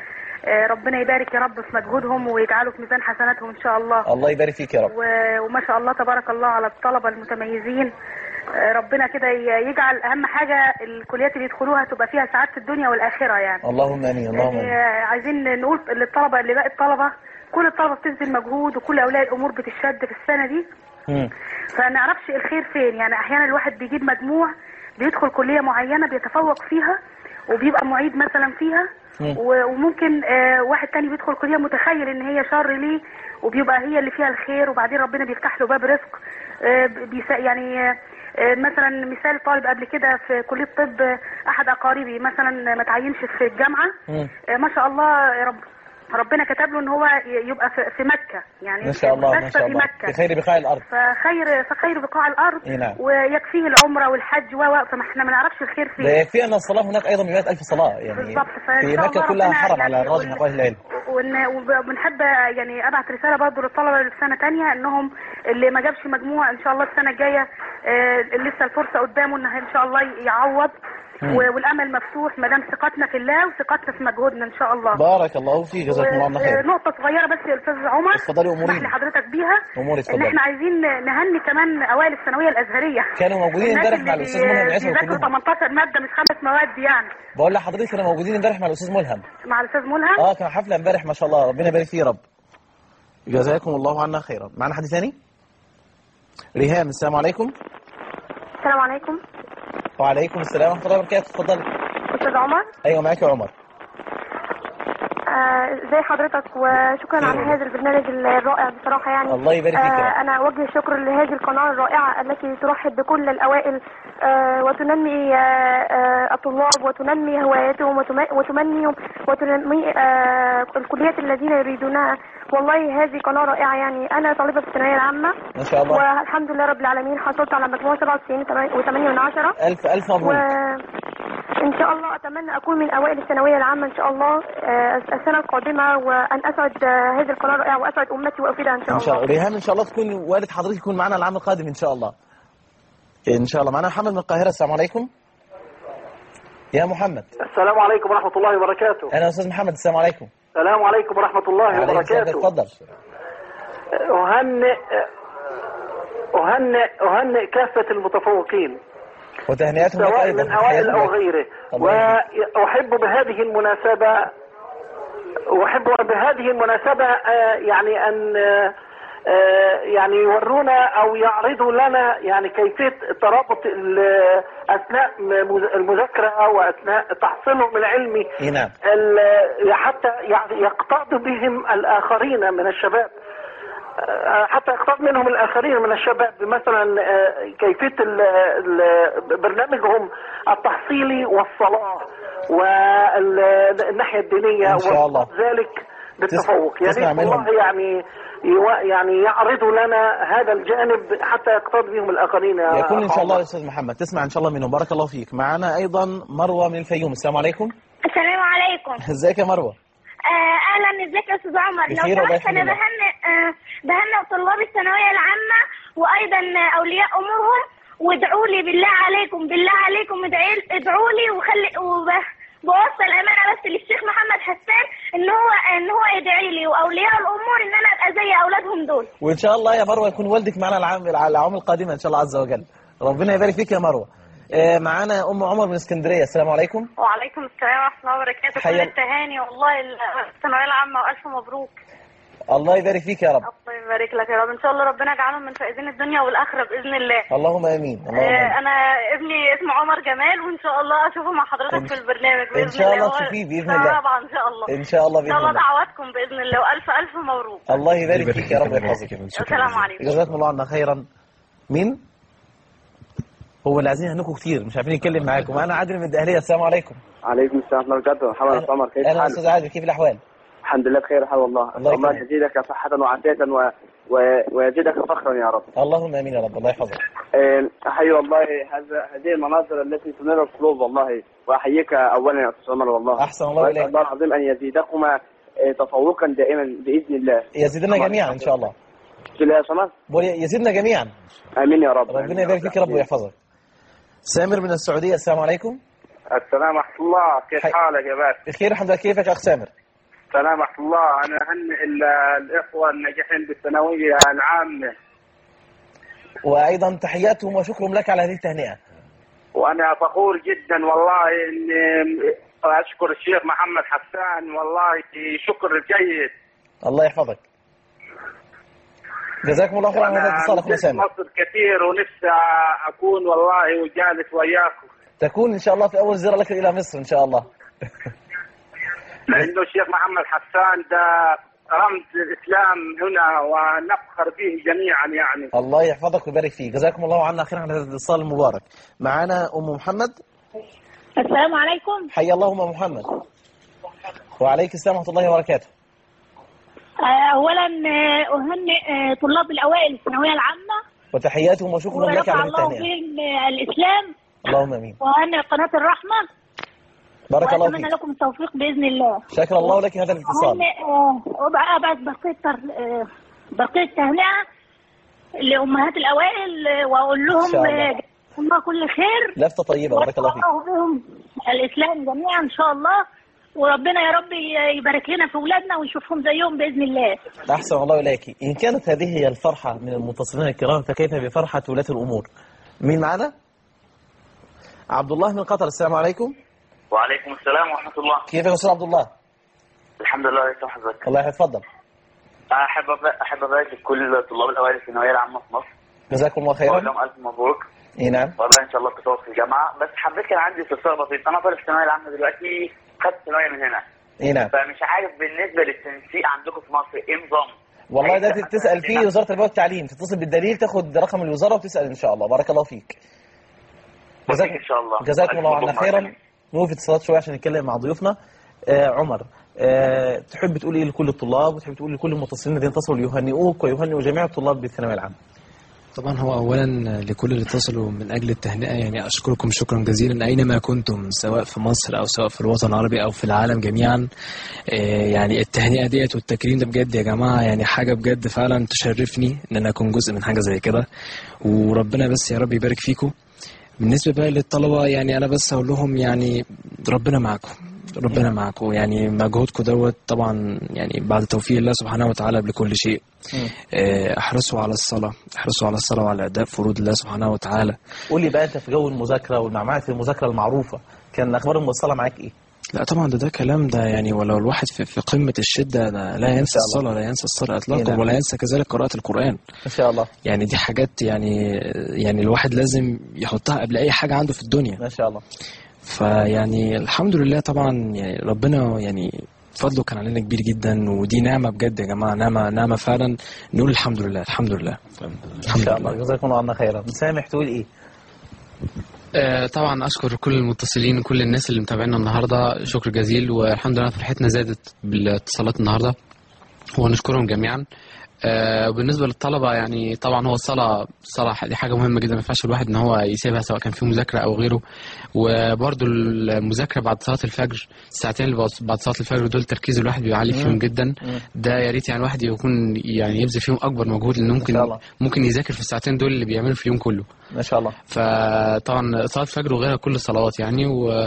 [SPEAKER 18] ربنا يبارك يا رب في مجهودهم ويجعله في ميزان حسناتهم ان شاء الله.
[SPEAKER 2] الله يبارك فيك يا رب.
[SPEAKER 18] وما شاء الله تبارك الله على الطلبه المتميزين، ربنا كده يجعل اهم حاجه الكليات اللي يدخلوها تبقى فيها سعاده الدنيا والاخره يعني.
[SPEAKER 2] اللهم امين اللهم امين.
[SPEAKER 18] عايزين نقول للطلبه اللي باقي الطلبه، كل الطلبه بتبذل مجهود وكل اولياء الامور بتشد في السنه دي. فنعرفش الخير فين، يعني احيانا الواحد بيجيب مجموع بيدخل كليه معينه بيتفوق فيها وبيبقى معيد مثلا فيها، وممكن واحد تاني بيدخل كلية متخيل ان هي شر ليه وبيبقى هي اللي فيها الخير، وبعدين ربنا بيفتح له باب رزق. يعني مثلا مثال طالب قبل كده في كلية طب، احد اقاربي مثلا ما تعينش في الجامعة، ما شاء الله ربنا كتب له ان هو يبقى في مكة، يعني
[SPEAKER 2] ما شاء الله ما شاء الله في خير بقاع الارض،
[SPEAKER 18] فخير بقاع الارض.
[SPEAKER 2] نعم.
[SPEAKER 18] ويكفيه العمره والحج فما احنا ما نعرفش الخير فيه.
[SPEAKER 2] ده يكفي ان الصلاه هناك ايضا ب100,000 صلاه يعني
[SPEAKER 18] بالظبط.
[SPEAKER 2] في مكه كلها حرم يعني على الراجح اقوال العلم.
[SPEAKER 18] وبنحب يعني ابعت رساله برضه للطلبه اللي في سنه ثانيه انهم اللي ما جابش مجموع ان شاء الله السنه الجايه لسه الفرصه قدامه ان ان شاء الله يعوض، والامل مفتوح ما دام ثقتنا في الله وثقتنا في مجهودنا ان شاء الله.
[SPEAKER 2] بارك الله فيك، جزاكم الله خير.
[SPEAKER 18] نقطه صغيره بس يا استاذ عمر،
[SPEAKER 2] اتفضلي اموري
[SPEAKER 18] لحضرتك بيها،
[SPEAKER 2] ان
[SPEAKER 18] احنا عايزين نهني كمان اوائل الثانويه الازهريه.
[SPEAKER 2] كانوا موجودين امبارح مع الاستاذ ملهم العيسى
[SPEAKER 18] بيذاكروا 18 ماده مش 5 مواد يعني.
[SPEAKER 2] بقول لحضرتك كانوا موجودين امبارح مع الاستاذ ملهم.
[SPEAKER 18] مع الاستاذ ملهم؟
[SPEAKER 2] كان حفله امبارح ما شاء الله، ربنا يبارك فيه يا رب. جزاكم الله عنا خيرا. معنا حد ثاني؟ ريهام، السلام عليكم.
[SPEAKER 17] السلام عليكم.
[SPEAKER 2] وعليكم السلام ورحمه الله وبركاته. اتفضلي.
[SPEAKER 17] استاذ عمر.
[SPEAKER 2] ايوه معاك يا عمر.
[SPEAKER 17] ازي حضرتك، وشكرا على هذا البرنامج الرائع بصراحه يعني.
[SPEAKER 2] الله يبارك فيك.
[SPEAKER 17] انا اوجه الشكر لهذه القناه الرائعه التي ترحب بكل الاوائل وتنمي الطلاب وتنمي هواياتهم وتنمي الكليات الذين يريدونها. والله هذه قناه رائعه يعني. انا طالبه في الثانويه العامه
[SPEAKER 2] ما شاء الله،
[SPEAKER 17] والحمد لله رب العالمين حصلت على مجموع 97.8.
[SPEAKER 2] ألف مبروك.
[SPEAKER 17] إن شاء الله أتمنى أكون من أوائل الثانوية العامة إن شاء الله السنة القادمة، وأن أسعد هذه القناة الرائعة وأسعد أمتي وأفيدها إن شاء الله.
[SPEAKER 2] إن شاء الله. ريهام إن شاء الله تكون والد حضرتك يكون معنا العام القادم إن شاء الله. إن شاء الله. معنا محمد من القاهرة، السلام عليكم. يا محمد.
[SPEAKER 19] السلام عليكم ورحمة الله وبركاته.
[SPEAKER 2] أنا أستاذ محمد. السلام عليكم.
[SPEAKER 19] السلام عليكم ورحمة الله وبركاته.
[SPEAKER 2] اتفضل.
[SPEAKER 19] أهنئ كافة المتفوقين
[SPEAKER 2] وتهنئتهم لك أيضا
[SPEAKER 19] من أوائل أو غيره. وأحب بهذه المناسبة يعني أن يعني يورونا أو يعرضوا لنا يعني كيفية الترابط أثناء المذاكرة وأثناء تحصيلهم العلمي.
[SPEAKER 2] نعم.
[SPEAKER 19] حتى يعني يقتضوا بهم الآخرين من الشباب، حتى يقتضي منهم الآخرين من الشباب مثلا كيفية برنامجهم التحصيلي والصلاة والناحية الدينية وذلك بالتفوق. يعني الله يعني يعرضوا لنا هذا الجانب حتى يقتضي بهم الآخرين.
[SPEAKER 2] يكون إن شاء الله يا أستاذ محمد. تسمع إن شاء الله منهم. بارك الله فيك. معنا أيضا مروة من الفيوم. السلام عليكم.
[SPEAKER 20] السلام عليكم.
[SPEAKER 2] ازيك يا مروة؟
[SPEAKER 20] اهلا. ازيك يا استاذ عمر؟ لو سمحت انا بهنئ طلاب الثانويه العامه وايضا اولياء امورهم، وادعوا لي بالله عليكم ادعوا لي بوصل امانه بس للشيخ محمد حسان ان هو يدعي لي واولياء الامور ان انا ابقى زي اولادهم دول.
[SPEAKER 2] وان شاء الله يا مروه يكون والدك معنا العام القادمه ان شاء الله عز وجل. ربنا يبارك فيك يا مروه. معانا ام عمر من اسكندريه. السلام عليكم.
[SPEAKER 20] وعليكم السلام ورحمه الله وبركاته. كل التهاني والله الثانويه العامه والف مبروك.
[SPEAKER 2] الله يبارك فيك يا رب.
[SPEAKER 20] الله يبارك لك يا رب. ان شاء الله ربنا يجعلهم من فائزين الدنيا والاخره باذن الله.
[SPEAKER 2] اللهم امين.
[SPEAKER 20] انا ابني اسمه عمر جمال وان شاء الله اشوفه مع حضرتك في البرنامج باذن الله.
[SPEAKER 2] ان شاء الله تشوفيه باذن الله.
[SPEAKER 20] طبعا ان شاء الله.
[SPEAKER 2] ان شاء الله باذن الله.
[SPEAKER 20] دعواتكم باذن الله والف مبروك.
[SPEAKER 2] الله يبارك فيك يا رب ويحفظك.
[SPEAKER 20] السلام عليكم.
[SPEAKER 2] جزاكم الله عنا خيرا. مين؟ هو اللي عايزين يهنكوا كتير مش عارفين نتكلم معاكم. انا عادل من الدقهليه. السلام عليكم.
[SPEAKER 21] عليكم السلام ورحمه الله وبركاته. محمد عمر كيف حالك؟
[SPEAKER 2] اهلا استاذ عادل. كيف الاحوال؟
[SPEAKER 21] الحمد لله بخير حال والله. الله يزيدك صحه وعافيه ويزيدك فخرا يا رب.
[SPEAKER 2] اللهم امين يا رب. الله يحفظك.
[SPEAKER 21] احيي والله هذه المناظر التي تنير القلوب والله، واحييك اولا يا استاذ عمر والله.
[SPEAKER 2] احسن الله اليك.
[SPEAKER 21] الله العظيم ان يزيدكما تفوقا دائما باذن الله.
[SPEAKER 2] يزيدنا جميعا ان شاء الله.
[SPEAKER 21] يا سماح.
[SPEAKER 2] يزيدنا جميعا.
[SPEAKER 21] امين يا رب.
[SPEAKER 2] ربنا يبارك فيك يا رب ويحفظك. سامر من السعوديه. السلام عليكم.
[SPEAKER 22] السلام ورحمه الله. كيف حالك يا باشا؟
[SPEAKER 2] بخير الحمد لله. كيفك يا اخ سامر؟
[SPEAKER 22] السلام ورحمه الله. انا اهنئ الاخوه الناجحين بالثانويه العامه
[SPEAKER 2] وايضا تحياتهم وشكرهم لك على هذه التهنئه.
[SPEAKER 22] وانا فخور جدا والله اني اشكر الشيخ محمد حسان والله شكر جيد.
[SPEAKER 2] الله يحفظك. جزاكم الله خيرا على هذا الاتصال اخونا سامر.
[SPEAKER 22] مصر كثير ونفسي اكون والله وجالس وياكم.
[SPEAKER 2] تكون ان شاء الله في اول زياره لك الى مصر ان شاء الله.
[SPEAKER 22] لانه الشيخ محمد حسان ده رمز الاسلام هنا ونفخر به جميعا يعني.
[SPEAKER 2] الله يحفظك ويبارك فيك. جزاكم الله عنا خيرا على هذا الاتصال المبارك. معانا ام محمد.
[SPEAKER 20] السلام عليكم.
[SPEAKER 2] حيا الله ام محمد. وعليك السلام ورحمه الله وبركاته.
[SPEAKER 20] اولا اهنئ طلاب الاوائل الثانويه العامه
[SPEAKER 2] وتحياتهم وشكرا لك على التهنئه.
[SPEAKER 20] الله بهم الاسلام.
[SPEAKER 2] اللهم امين.
[SPEAKER 20] واهنئ قناه الرحمه.
[SPEAKER 2] بارك الله فيك.
[SPEAKER 20] واتمنى لكم التوفيق باذن الله.
[SPEAKER 2] شكر الله لك هذا الاتصال.
[SPEAKER 20] وابعت بقيه تهنئه لامهات الاوائل واقول لهم الله كل خير.
[SPEAKER 2] لفته طيبه. بارك الله فيك.
[SPEAKER 20] بهم الاسلام جميعا ان شاء الله، وربنا يا رب يبارك لنا في اولادنا ونشوفهم زيهم باذن الله.
[SPEAKER 2] احسن الله اليك. ان كانت هذه هي الفرحه من المتصلين الكرام فكيف بفرحه ولاة الامور. مين معنا؟ عبد الله من قطر. السلام عليكم.
[SPEAKER 23] وعليكم السلام ورحمه الله.
[SPEAKER 2] كيف يا استاذ عبد الله؟
[SPEAKER 23] الحمد لله يحفظك.
[SPEAKER 2] الله يتفضل.
[SPEAKER 23] احب ابارك لكل طلاب الاوائل الثانويه العامه في مصر.
[SPEAKER 2] جزاكم الله خيرا.
[SPEAKER 23] واقول لهم الف مبروك.
[SPEAKER 2] نعم.
[SPEAKER 23] والله ان شاء الله التفوق في الجامعه، بس حبيت كان عندي استفسار بسيط. انا طالب الثانويه العامه دلوقتي خدت ثانويه من هنا.
[SPEAKER 2] نعم.
[SPEAKER 23] فمش عارف بالنسبه للتنسيق عندكم في مصر ايه نظام؟
[SPEAKER 2] والله ده تسال فيه وزاره التربيه والتعليم، تتصل بالدليل تاخد رقم الوزاره وتسال ان شاء الله. بارك الله فيك.
[SPEAKER 23] ان شاء الله.
[SPEAKER 2] جزاكم الله عنا خيرا. نوقف اتصالات شويه عشان نتكلم مع ضيوفنا. عمر، تحب تقول ايه لكل الطلاب وتحب تقول لكل المتصلين الذين اتصلوا ليهنئوك ويهنئوا جميع الطلاب بالثانويه العامه؟
[SPEAKER 7] طبعا هو اولا لكل اللي اتصلوا من اجل التهنئه يعني اشكركم شكرا جزيلا اينما كنتم سواء في مصر او سواء في الوطن العربي او في العالم جميعا. يعني التهنئه ديت والتكريم ده بجد يا جماعه يعني حاجه بجد فعلا تشرفني ان انا اكون جزء من حاجه زي كده، وربنا بس يا رب يبارك فيكم. بالنسبة بقى للطلبة يعني أنا بس أقول لهم يعني ربنا معكم، ربنا معكم، يعني مجهودكم دوت طبعا يعني بعد توفيق الله سبحانه وتعالى لكل شيء. احرصوا على الصلاة، احرصوا على الصلاة وعلى أداء فروض الله سبحانه وتعالى.
[SPEAKER 2] قول لي بقى أنت في جو المذاكرة والمعمعة المذاكرة المعروفة، كان أخبار الموصلة معاك إيه؟
[SPEAKER 7] لا طبعا ده كلام ده يعني، ولو الواحد في قمة الشدة لا ينسى الصلاة، لا ينسى الصلاة إطلاقا، ولا ينسى كذلك قراءة القرآن.
[SPEAKER 2] إن شاء الله.
[SPEAKER 7] يعني دي حاجات يعني الواحد لازم يحطها قبل أي حاجة عنده في الدنيا.
[SPEAKER 2] ما شاء الله.
[SPEAKER 7] فيعني الحمد لله طبعا يعني ربنا يعني فضله كان علينا كبير جدا، ودي نعمة بجد يا جماعة، نعمة فعلا، نقول الحمد لله الحمد لله.
[SPEAKER 2] إن شاء الله. جزاكم الله عنا خيرا. مسامح تقول إيه؟
[SPEAKER 8] طبعا أشكر كل المتصلين وكل الناس اللي متابعينا النهاردة، شكر جزيل، والحمد لله فرحتنا زادت بالاتصالات النهاردة ونشكرهم جميعا. بالنسبة للطلبة يعني طبعا هو الصلاة دي حاجة مهمة جدا، ما ينفعش الواحد ان هو يسيبها سواء كان في مذاكرة او غيره. وبرده المذاكرة بعد صلاة الفجر، الساعتين اللي بعد صلاة الفجر دول تركيز الواحد بيعلي فيهم جدا. ده يا ريت يعني الواحد يكون يعني يبذل فيهم اكبر مجهود، لانه ممكن يذاكر في الساعتين دول اللي بيعملوا في اليوم كله.
[SPEAKER 2] ما شاء الله.
[SPEAKER 8] فطبعا صلاة الفجر وغيرها كل الصلوات يعني،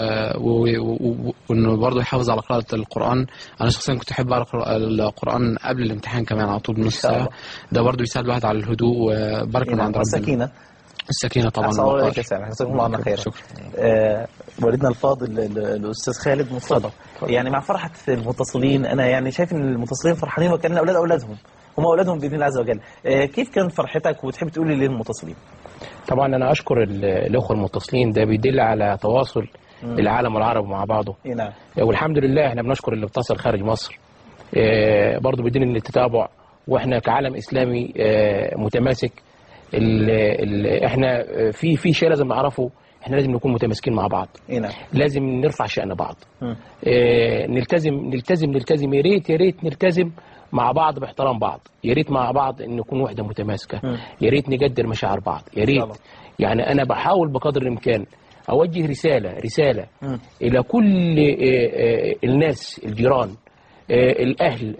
[SPEAKER 8] وانه برضه يحافظ على قراءة القرآن. انا شخصيا كنت احب اقرا القرآن قبل الامتحان كمان على طول بنص ساعة. ده برضه يساعد الواحد على الهدوء وبركة من عند ربنا. السكينة طبعا.
[SPEAKER 2] جزاكم الله عنا خيرا. والدنا الفاضل الأستاذ خالد مصطفى، يعني مع فرحة المتصلين أنا يعني شايف إن المتصلين فرحانين وكأن أولادهم هم أولادهم بإذن الله عز وجل. كيف كانت فرحتك وتحب تقولي للمتصلين؟
[SPEAKER 3] طبعا أنا أشكر الأخوة المتصلين، ده بيدل على تواصل العالم العربي مع بعضه.
[SPEAKER 2] نعم.
[SPEAKER 3] والحمد لله احنا بنشكر اللي بتصل خارج مصر، برضه بيدل إن التتابع، واحنا كعالم إسلامي متماسك. احنا في شيء لازم نعرفه، احنا لازم نكون متماسكين مع بعض.
[SPEAKER 2] نعم.
[SPEAKER 3] لازم نرفع شأن بعض. نلتزم يا ريت نلتزم مع بعض باحترام بعض، يا ريت مع بعض ان نكون وحده متماسكه، يا ريت نقدر مشاعر بعض، يا ريت. يعني انا بحاول بقدر الامكان اوجه رساله الى كل الناس، الجيران، الاهل،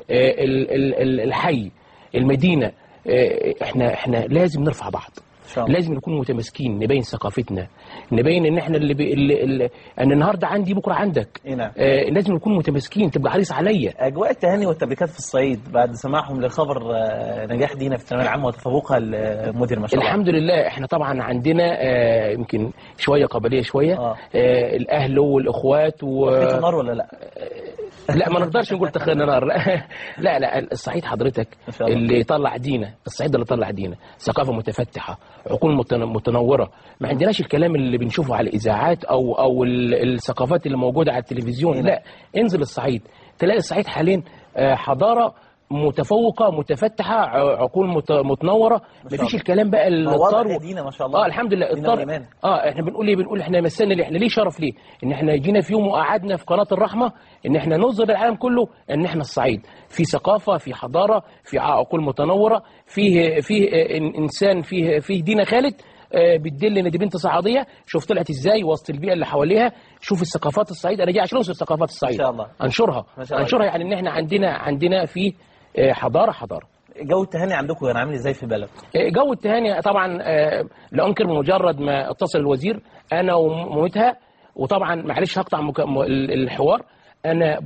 [SPEAKER 3] الحي، المدينه. احنا لازم نرفع بعض، لازم نكون متماسكين، نبين ثقافتنا، نبين ان احنا ان النهارده عندي بكره عندك. لازم نكون متماسكين، تبقى حريص عليا.
[SPEAKER 2] اجواء التهاني والتبريكات في الصعيد بعد سماعهم لخبر نجاح دينا في الثانويه العامه وتفوقها المدير ما شاء الله.
[SPEAKER 3] الحمد لله احنا طبعا عندنا يمكن شويه قبليه شويه. الاهل والاخوات
[SPEAKER 2] تخيل نار ولا لا؟
[SPEAKER 3] لا ما نقدرش نقول تخيل نار. لا الصعيد حضرتك اللي طلع دينا، الصعيد اللي طلع دينا ثقافه متفتحه، عقول متنوره. ما عندناش الكلام اللي بنشوفه على الاذاعات او الثقافات اللي موجوده على التلفزيون. لا انزل الصعيد تلاقي الصعيد حاليا حضاره متفوقه متفتحه، عقول متنوره. مفيش الكلام بقى
[SPEAKER 2] الطار ما شاء الله.
[SPEAKER 3] الحمد لله الطار. احنا بنقول ايه؟ بنقول احنا مثلنا، احنا ليه شرف ليه ان احنا جينا في يوم وقعدنا في قناه الرحمه ان احنا نظهر للعالم كله ان احنا الصعيد في ثقافه، في حضاره، في عقول متنوره، فيه انسان، فيه دينا خالد بتدل ان دي بنت صعيديه. شوف طلعت ازاي وسط البيئه اللي حواليها. شوف الثقافات الصعيد، انا جاي عشان انشر ثقافات الصعيد ان شاء الله، انشرها يعني ان احنا عندنا في حضاره.
[SPEAKER 2] جو التهاني عندكم كان عامل ازاي في البلد؟
[SPEAKER 3] جو التهاني طبعا لا انكر، بمجرد ما اتصل الوزير انا ومامتها، وطبعا معلش هقطع الحوار، انا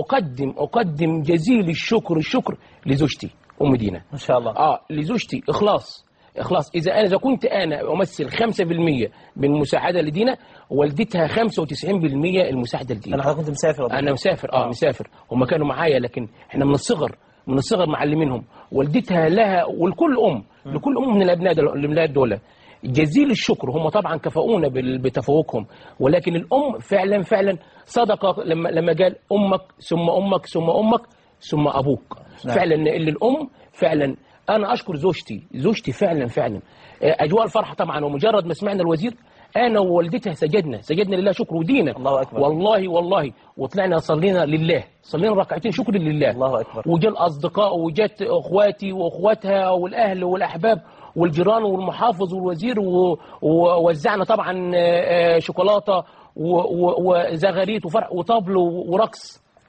[SPEAKER 3] اقدم جزيل الشكر لزوجتي ام دينا
[SPEAKER 2] ما شاء الله.
[SPEAKER 3] لزوجتي اخلاص. اذا كنت انا امثل 5% من مساعده لدينا، والدتها 95% المساعده لدينا.
[SPEAKER 2] انا كنت مسافر.
[SPEAKER 3] انا مسافر هم كانوا معايا، لكن احنا من الصغر معلمينهم. والدتها لها ولكل لكل من الابناء دول جزيل الشكر. هم طبعا كفؤونا بتفوقهم، ولكن الام فعلا صدقه لما قال امك ثم امك ثم امك ثم ابوك. فعلا اللي الام فعلا. انا اشكر زوجتي فعلا اجواء الفرحه طبعا. ومجرد ما سمعنا الوزير انا ووالدتها سجدنا لله شكر ودينا.
[SPEAKER 2] الله اكبر.
[SPEAKER 3] والله وطلعنا صلينا ركعتين شكر لله.
[SPEAKER 2] الله اكبر.
[SPEAKER 3] وجاء الاصدقاء وجات اخواتي واخواتها والاهل والاحباب والجيران والمحافظ والوزير، ووزعنا طبعا شوكولاته وزغاريت وفرح وطبل ورقص.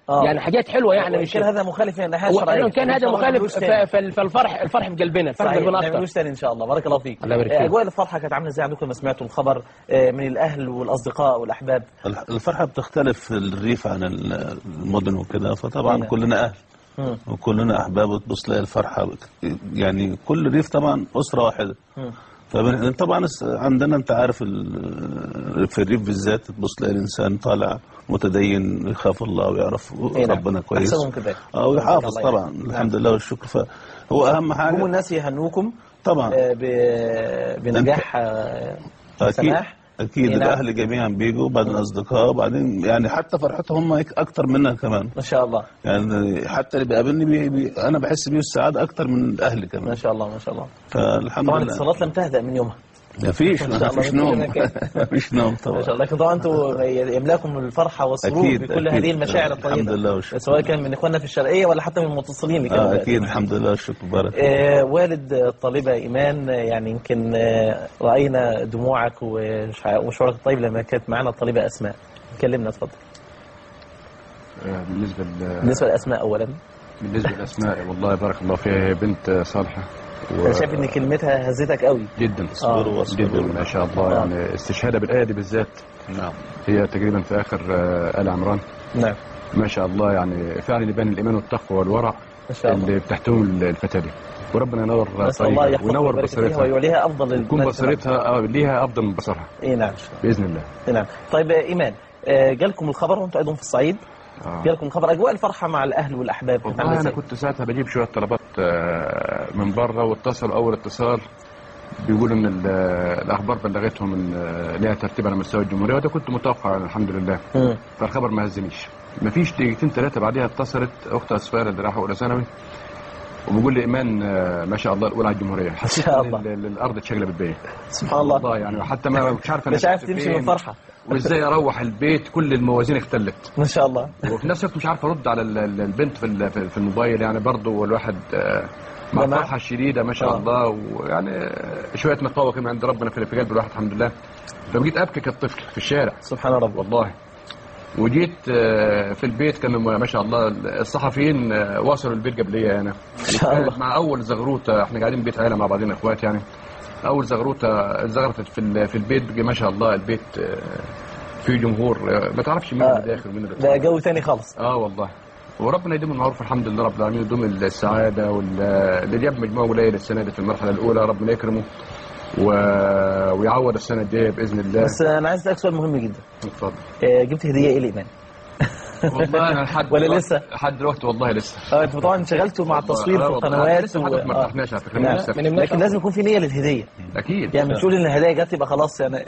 [SPEAKER 3] يعني حاجات حلوه يعني. مش
[SPEAKER 2] كان هذا مخالف من الناحيه الشرعيه،
[SPEAKER 3] كان هذا مخالف فالفرح في قلبنا، الفرح في قلبنا اكتر.
[SPEAKER 2] نعملوش تاني ان شاء الله. بارك الله فيك. اجواء الفرحه كانت عامله ازاي عندكم لما سمعتوا الخبر من الاهل والاصدقاء والاحباب؟
[SPEAKER 4] الفرحه بتختلف في الريف عن المدن وكده، فطبعا كلنا اهل وكلنا احباب، وتبص تلاقي الفرحه يعني كل ريف طبعا اسره واحده. طبعا عندنا انت عارف في الريف بالذات تبص تلاقي الانسان طالع متدين يخاف الله ويعرف ربنا كويس ويحافظ طبعا الحمد لله والشكر. فهو اهم حاجه
[SPEAKER 2] هم الناس يهنوكم
[SPEAKER 4] طبعا
[SPEAKER 2] بنجاح سماح.
[SPEAKER 4] اكيد الاهل جميعا بيجوا، وبعدين الاصدقاء، وبعدين يعني حتى فرحتهم هم اكتر منا كمان
[SPEAKER 2] ما شاء الله.
[SPEAKER 4] يعني حتى اللي بيقابلني انا بحس بيه السعاده اكتر من الاهل كمان.
[SPEAKER 2] ما شاء الله ما شاء الله.
[SPEAKER 4] فالحمد لله.
[SPEAKER 2] طبعا الاتصالات لم تهدأ من يومها.
[SPEAKER 4] مفيش نوم مفيش نوم طبعا
[SPEAKER 2] ما شاء الله. لكن طبعا انتم يملاكم الفرحه والسرور بكل هذه المشاعر الطيبه
[SPEAKER 4] الحمد لله والشكر،
[SPEAKER 2] سواء كان من اخواننا في الشرقيه ولا حتى من المتصلين.
[SPEAKER 4] اكيد الحمد لله والشكر. بارك
[SPEAKER 2] والد الطالبه ايمان، يعني يمكن راينا دموعك وشعورك الطيب لما كانت معنا الطالبه اسماء. كلمنا اتفضل. بالنسبه لاسماء اولا.
[SPEAKER 5] بالنسبه لاسماء والله بارك الله فيها، بنت صالحه.
[SPEAKER 2] انا شايف ان كلمتها هزتك قوي
[SPEAKER 5] جدا. جدا ما شاء الله. يعني استشهادها بالايه دي بالذات.
[SPEAKER 4] نعم.
[SPEAKER 5] هي تقريبا في اخر آل عمران.
[SPEAKER 2] نعم.
[SPEAKER 5] ما شاء الله، يعني فعلا يبان الايمان والتقوى والورع اللي بتحتوم الفتاه دي، وربنا ينور طريقها وينور بصيرتها
[SPEAKER 2] ويوليها افضل،
[SPEAKER 5] يكون بصيرتها ليها افضل من بصرها.
[SPEAKER 2] نعم
[SPEAKER 5] باذن الله.
[SPEAKER 2] نعم. طيب ايمان، جالكم الخبر وانتم ايضا في الصعيد؟ جالكم خبر اجواء الفرحه مع الاهل والاحباب؟
[SPEAKER 5] والله انا كنت ساعتها بجيب شويه طلبات من بره، واتصل اول اتصال بيقولوا ان الاخبار بلغتهم ان ليها ترتيب على مستوى الجمهوريه، وده كنت متوقع الحمد لله. فالخبر ما هزنيش. ما فيش دقيقتين ثلاثه بعدها اتصلت اخت اسفار اللي راحوا اولى ثانوي، وبيقول لي ايمان ما شاء الله الاولى على الجمهوريه.
[SPEAKER 2] ما شاء الله.
[SPEAKER 5] الارض اتشقلبت بيا
[SPEAKER 2] سبحان الله.
[SPEAKER 5] والله يعني حتى ما مش عارف
[SPEAKER 2] مش عارف تمشي من فرحه،
[SPEAKER 5] وازاي اروح البيت كل الموازين اختلت
[SPEAKER 2] ما شاء الله.
[SPEAKER 5] وفي نفس الوقت مش عارف ارد على البنت في الموبايل، يعني برضه والواحد مع الفرحه الشديده ما شاء الله، ويعني شويه مقاومه كمان عند ربنا في قلب الواحد الحمد لله. فبقيت ابكي كالطفل في الشارع
[SPEAKER 2] سبحان ربي
[SPEAKER 5] والله. وجيت في البيت كانوا ما شاء الله الصحفيين وصلوا البيت قبليه انا مع اول زغروطه. احنا قاعدين بيت عيله مع بعضنا اخوات، يعني اول زغروطه زغرتت في البيت ما شاء الله. البيت فيه جمهور ما تعرفش مين اللي داخل ومين اللي
[SPEAKER 2] ده جو ثاني خالص.
[SPEAKER 5] والله. وربنا يديم المعروف الحمد لله رب العالمين، يدوم السعاده. واللي جاب مجموعه قليل السنه دي في المرحله الاولى ربنا يكرمه ويعوض السنه الجايه باذن الله.
[SPEAKER 2] بس انا عايز اسالك سؤال مهم جدا.
[SPEAKER 5] اتفضل.
[SPEAKER 2] جبت هديه ايه لايمان؟
[SPEAKER 5] والله انا
[SPEAKER 2] ولا لسه؟
[SPEAKER 5] لحد دلوقتي والله لسه.
[SPEAKER 2] انتوا طبعا انشغلتوا مع التصوير في القنوات
[SPEAKER 5] لسه ما فتحناش على فكره.
[SPEAKER 2] لكن لازم يكون في نيه للهديه.
[SPEAKER 5] اكيد.
[SPEAKER 2] يعني مش تقول ان الهدايا جت يبقى خلاص يعني.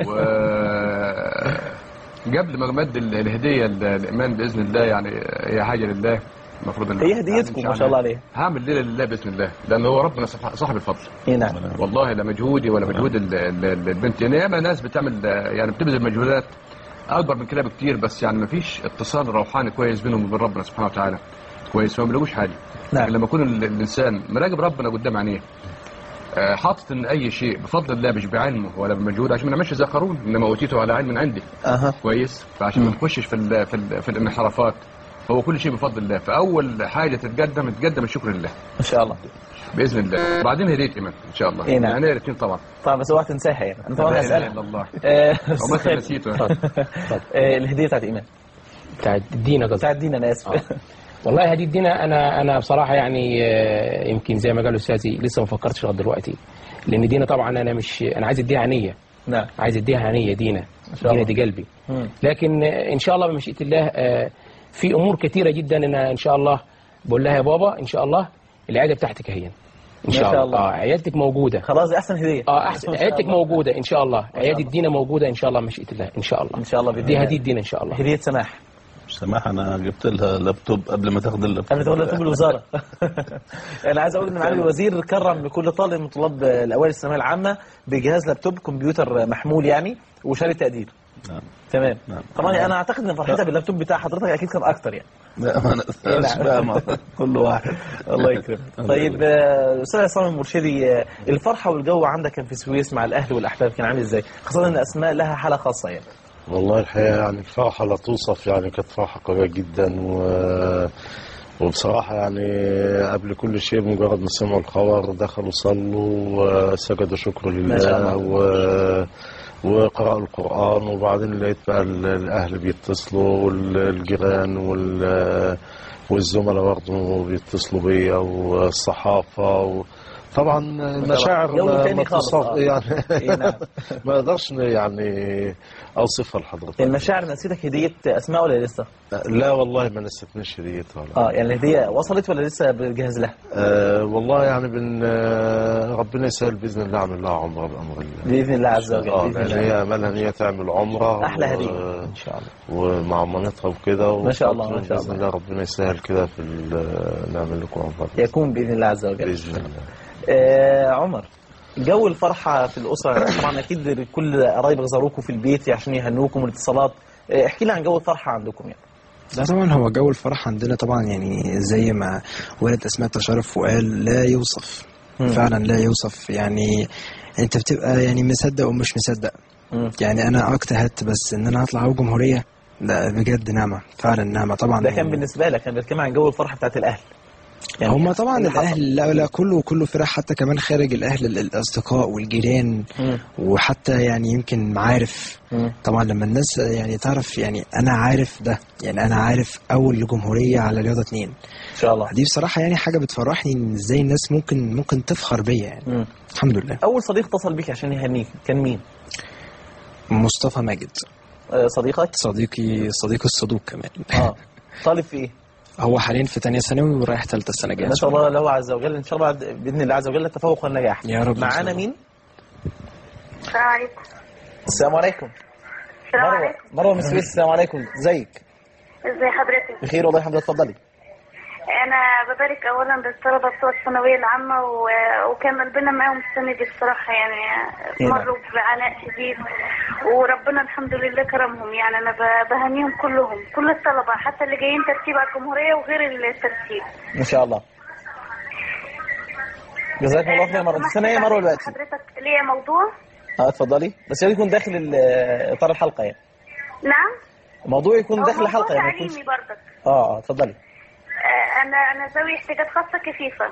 [SPEAKER 5] قبل ما امد الهديه لايمان باذن الله، يعني هي حاجه لله المفروض ان
[SPEAKER 2] هي هديتكم ما شاء الله عليها.
[SPEAKER 5] هعمل ليله لله باذن الله، لان هو ربنا صاحب الفضل.
[SPEAKER 2] نعم.
[SPEAKER 5] والله لا مجهودي ولا مجهود البنت. يعني ياما ناس بتعمل يعني بتبذل مجهودات اكبر من كده بكتير، بس يعني ما فيش اتصال روحاني كويس بينهم وبين ربنا سبحانه وتعالى كويس، فما بيلاقوش حاجه.
[SPEAKER 2] نعم.
[SPEAKER 5] لما يكون الانسان مراقب ربنا قدام عينيه، حاطط ان اي شيء بفضل الله مش بعلمه ولا بمجهود، عشان ما نعملش زي قارون انما اوتيته على علم عندي. كويس. فعشان ما نخشش في الانحرافات، فهو كل شيء بفضل الله. فاول حاجه تتقدم الشكر لله
[SPEAKER 2] ان شاء الله
[SPEAKER 5] باذن الله. وبعدين هديه ايمان ان شاء الله.
[SPEAKER 2] نعم.
[SPEAKER 5] يعني الاثنين طبعا.
[SPEAKER 2] طبعا بس اوعى تنساها يعني. انت طبعا هسالك.
[SPEAKER 5] الا الله.
[SPEAKER 2] وما
[SPEAKER 5] نسيته.
[SPEAKER 2] الهديه بتاعت ايمان.
[SPEAKER 3] بتاعت دينا قصدي.
[SPEAKER 2] بتاعت دينا انا اسف.
[SPEAKER 3] والله هديه دينا انا بصراحه يعني يمكن زي ما قال استاذي لسه ما فكرتش لغايه دلوقتي، لان دينا طبعا انا عايز اديها هنيه.
[SPEAKER 2] نعم.
[SPEAKER 3] عايز اديها هنيه دينا دي قلبي. لكن ان شاء الله بمشيئه الله في امور كثيره جدا انا ان شاء الله بقول لها يا بابا ان شاء الله العياده بتاعتك اهي ان شاء الله. عيادتك موجوده
[SPEAKER 2] خلاص. دي احسن هديه.
[SPEAKER 3] احسن عيادتك موجوده ان شاء الله. عياده دينا موجوده ان شاء الله بمشيئه الله ان شاء الله.
[SPEAKER 2] ان شاء الله.
[SPEAKER 3] دي هديه دينا ان شاء الله.
[SPEAKER 2] هديه سماح.
[SPEAKER 4] سماح انا جبت لها لابتوب قبل ما تاخد اللابتوب.
[SPEAKER 2] قبل ما تاخد لابتوب الوزاره. انا عايز اقول ان معالي الوزير كرم لكل طالب من طلاب الاوائل الثانويه العامه بجهاز لابتوب كمبيوتر محمول يعني وشهاده تقدير.
[SPEAKER 4] نعم.
[SPEAKER 2] تمام. طبعا انا اعتقد ان فرحتها باللابتوب بتاع حضرتك اكيد كان اكتر يعني.
[SPEAKER 4] لا انا كل واحد.
[SPEAKER 2] الله يكرمك. طيب استاذ عصام المرشدي، الفرحه والجو عندك كان في السويس مع الاهل والاحباب كان عامل ازاي؟ خاصه ان اسماء لها حاله خاصه يعني.
[SPEAKER 1] والله الحقيقة يعني الفرحة لا توصف، يعني كانت فرحة قوية جدا وبصراحة يعني قبل كل شيء مجرد ما سمعوا الخبر دخلوا صلوا وسجدوا شكر لله وقرأوا القرآن، وبعدين لقيت بقى الأهل بيتصلوا والجيران والزملاء برضه بيتصلوا بيا والصحافة طبعا مشاعر ما توصف يعني ما اقدرش يعني اوصفها لحضرتك.
[SPEAKER 2] المشاعر نسيتك هديه اسماء ولا لسه؟
[SPEAKER 1] لا والله ما نسيتنيش هديتها.
[SPEAKER 2] يعني الهديه وصلت ولا لسه بجهز لها؟
[SPEAKER 1] والله يعني ربنا يسهل باذن الله اعمل لها عمره بامر الله
[SPEAKER 2] باذن الله عز وجل.
[SPEAKER 1] لان هي املها ان هي تعمل عمره
[SPEAKER 2] احلى هديه ان شاء الله
[SPEAKER 1] ومع مامتها وكده،
[SPEAKER 2] ما شاء الله ما شاء
[SPEAKER 1] الله باذن الله ربنا يسهل كده في نعمل لكم عمره
[SPEAKER 2] يكون باذن الله عز وجل
[SPEAKER 1] باذن الله.
[SPEAKER 2] عمر، جو الفرحة في الأسرة طبعا أكيد كل قرايبك زاروكم في البيت عشان يهنوكم والاتصالات، احكي لي عن جو الفرحة عندكم يعني.
[SPEAKER 7] لا طبعا هو جو الفرح عندنا طبعا يعني زي ما والد أسماء تشرف وقال لا يوصف. فعلا لا يوصف، يعني انت بتبقى يعني مصدق ومش مصدق. يعني انا اجتهدت بس ان انا اطلع جمهورية، ده بجد نعمة، فعلا نعمة طبعا.
[SPEAKER 2] ده كان بالنسبة لك، كان بيتكلم عن جو الفرحة بتاعت الأهل
[SPEAKER 7] يعني هم طبعا الاهل لا كله فرح، حتى كمان خارج الاهل الاصدقاء والجيران وحتى يعني يمكن معارف. طبعا لما الناس يعني تعرف، يعني انا عارف ده، يعني انا عارف اول جمهوريه على رياضه 2 ان
[SPEAKER 2] شاء الله،
[SPEAKER 7] دي بصراحه يعني حاجه بتفرحني ان ازاي الناس ممكن تفخر بيا يعني. الحمد لله.
[SPEAKER 2] اول صديق اتصل بيك عشان يهنيك كان مين؟
[SPEAKER 7] مصطفى ماجد.
[SPEAKER 2] صديقك؟
[SPEAKER 7] صديقي الصدوق كمان.
[SPEAKER 2] طالب في ايه؟
[SPEAKER 7] هو حاليا في ثانيه ثانوي ورايح ثالثه السنه الجايه.
[SPEAKER 2] ما شاء الله له عز وجل، ان شاء الله باذن الله عز وجل التفوق والنجاح
[SPEAKER 7] يا رب.
[SPEAKER 2] معانا مين؟
[SPEAKER 20] السلام عليكم.
[SPEAKER 2] السلام عليكم.
[SPEAKER 20] السلام عليكم.
[SPEAKER 2] مروه من السويس. السلام عليكم، ازيك؟
[SPEAKER 20] ازي حضرتك؟
[SPEAKER 2] بخير والله الحمد لله. اتفضلي.
[SPEAKER 20] انا ببارك اولا بالطلبه بتوع الثانويه العامه وكان قلبنا معاهم السنه دي بصراحه، يعني مروا بعناء شديد وربنا الحمد لله كرمهم. يعني انا بهنيهم كلهم، كل الطلبه حتى اللي جايين ترتيب على الجمهوريه وغير الترتيب.
[SPEAKER 2] ان شاء الله. جزاكم الله خير. مروه السنه ايه مروه دلوقتي؟
[SPEAKER 20] حضرتك ليا موضوع.
[SPEAKER 2] اتفضلي، بس يكون داخل اطار الحلقه يعني.
[SPEAKER 20] نعم.
[SPEAKER 2] الموضوع يكون داخل الحلقه
[SPEAKER 20] يعني. تعليمي برضك.
[SPEAKER 2] اتفضلي.
[SPEAKER 20] انا ذوي احتياجات خاصه كفيفه.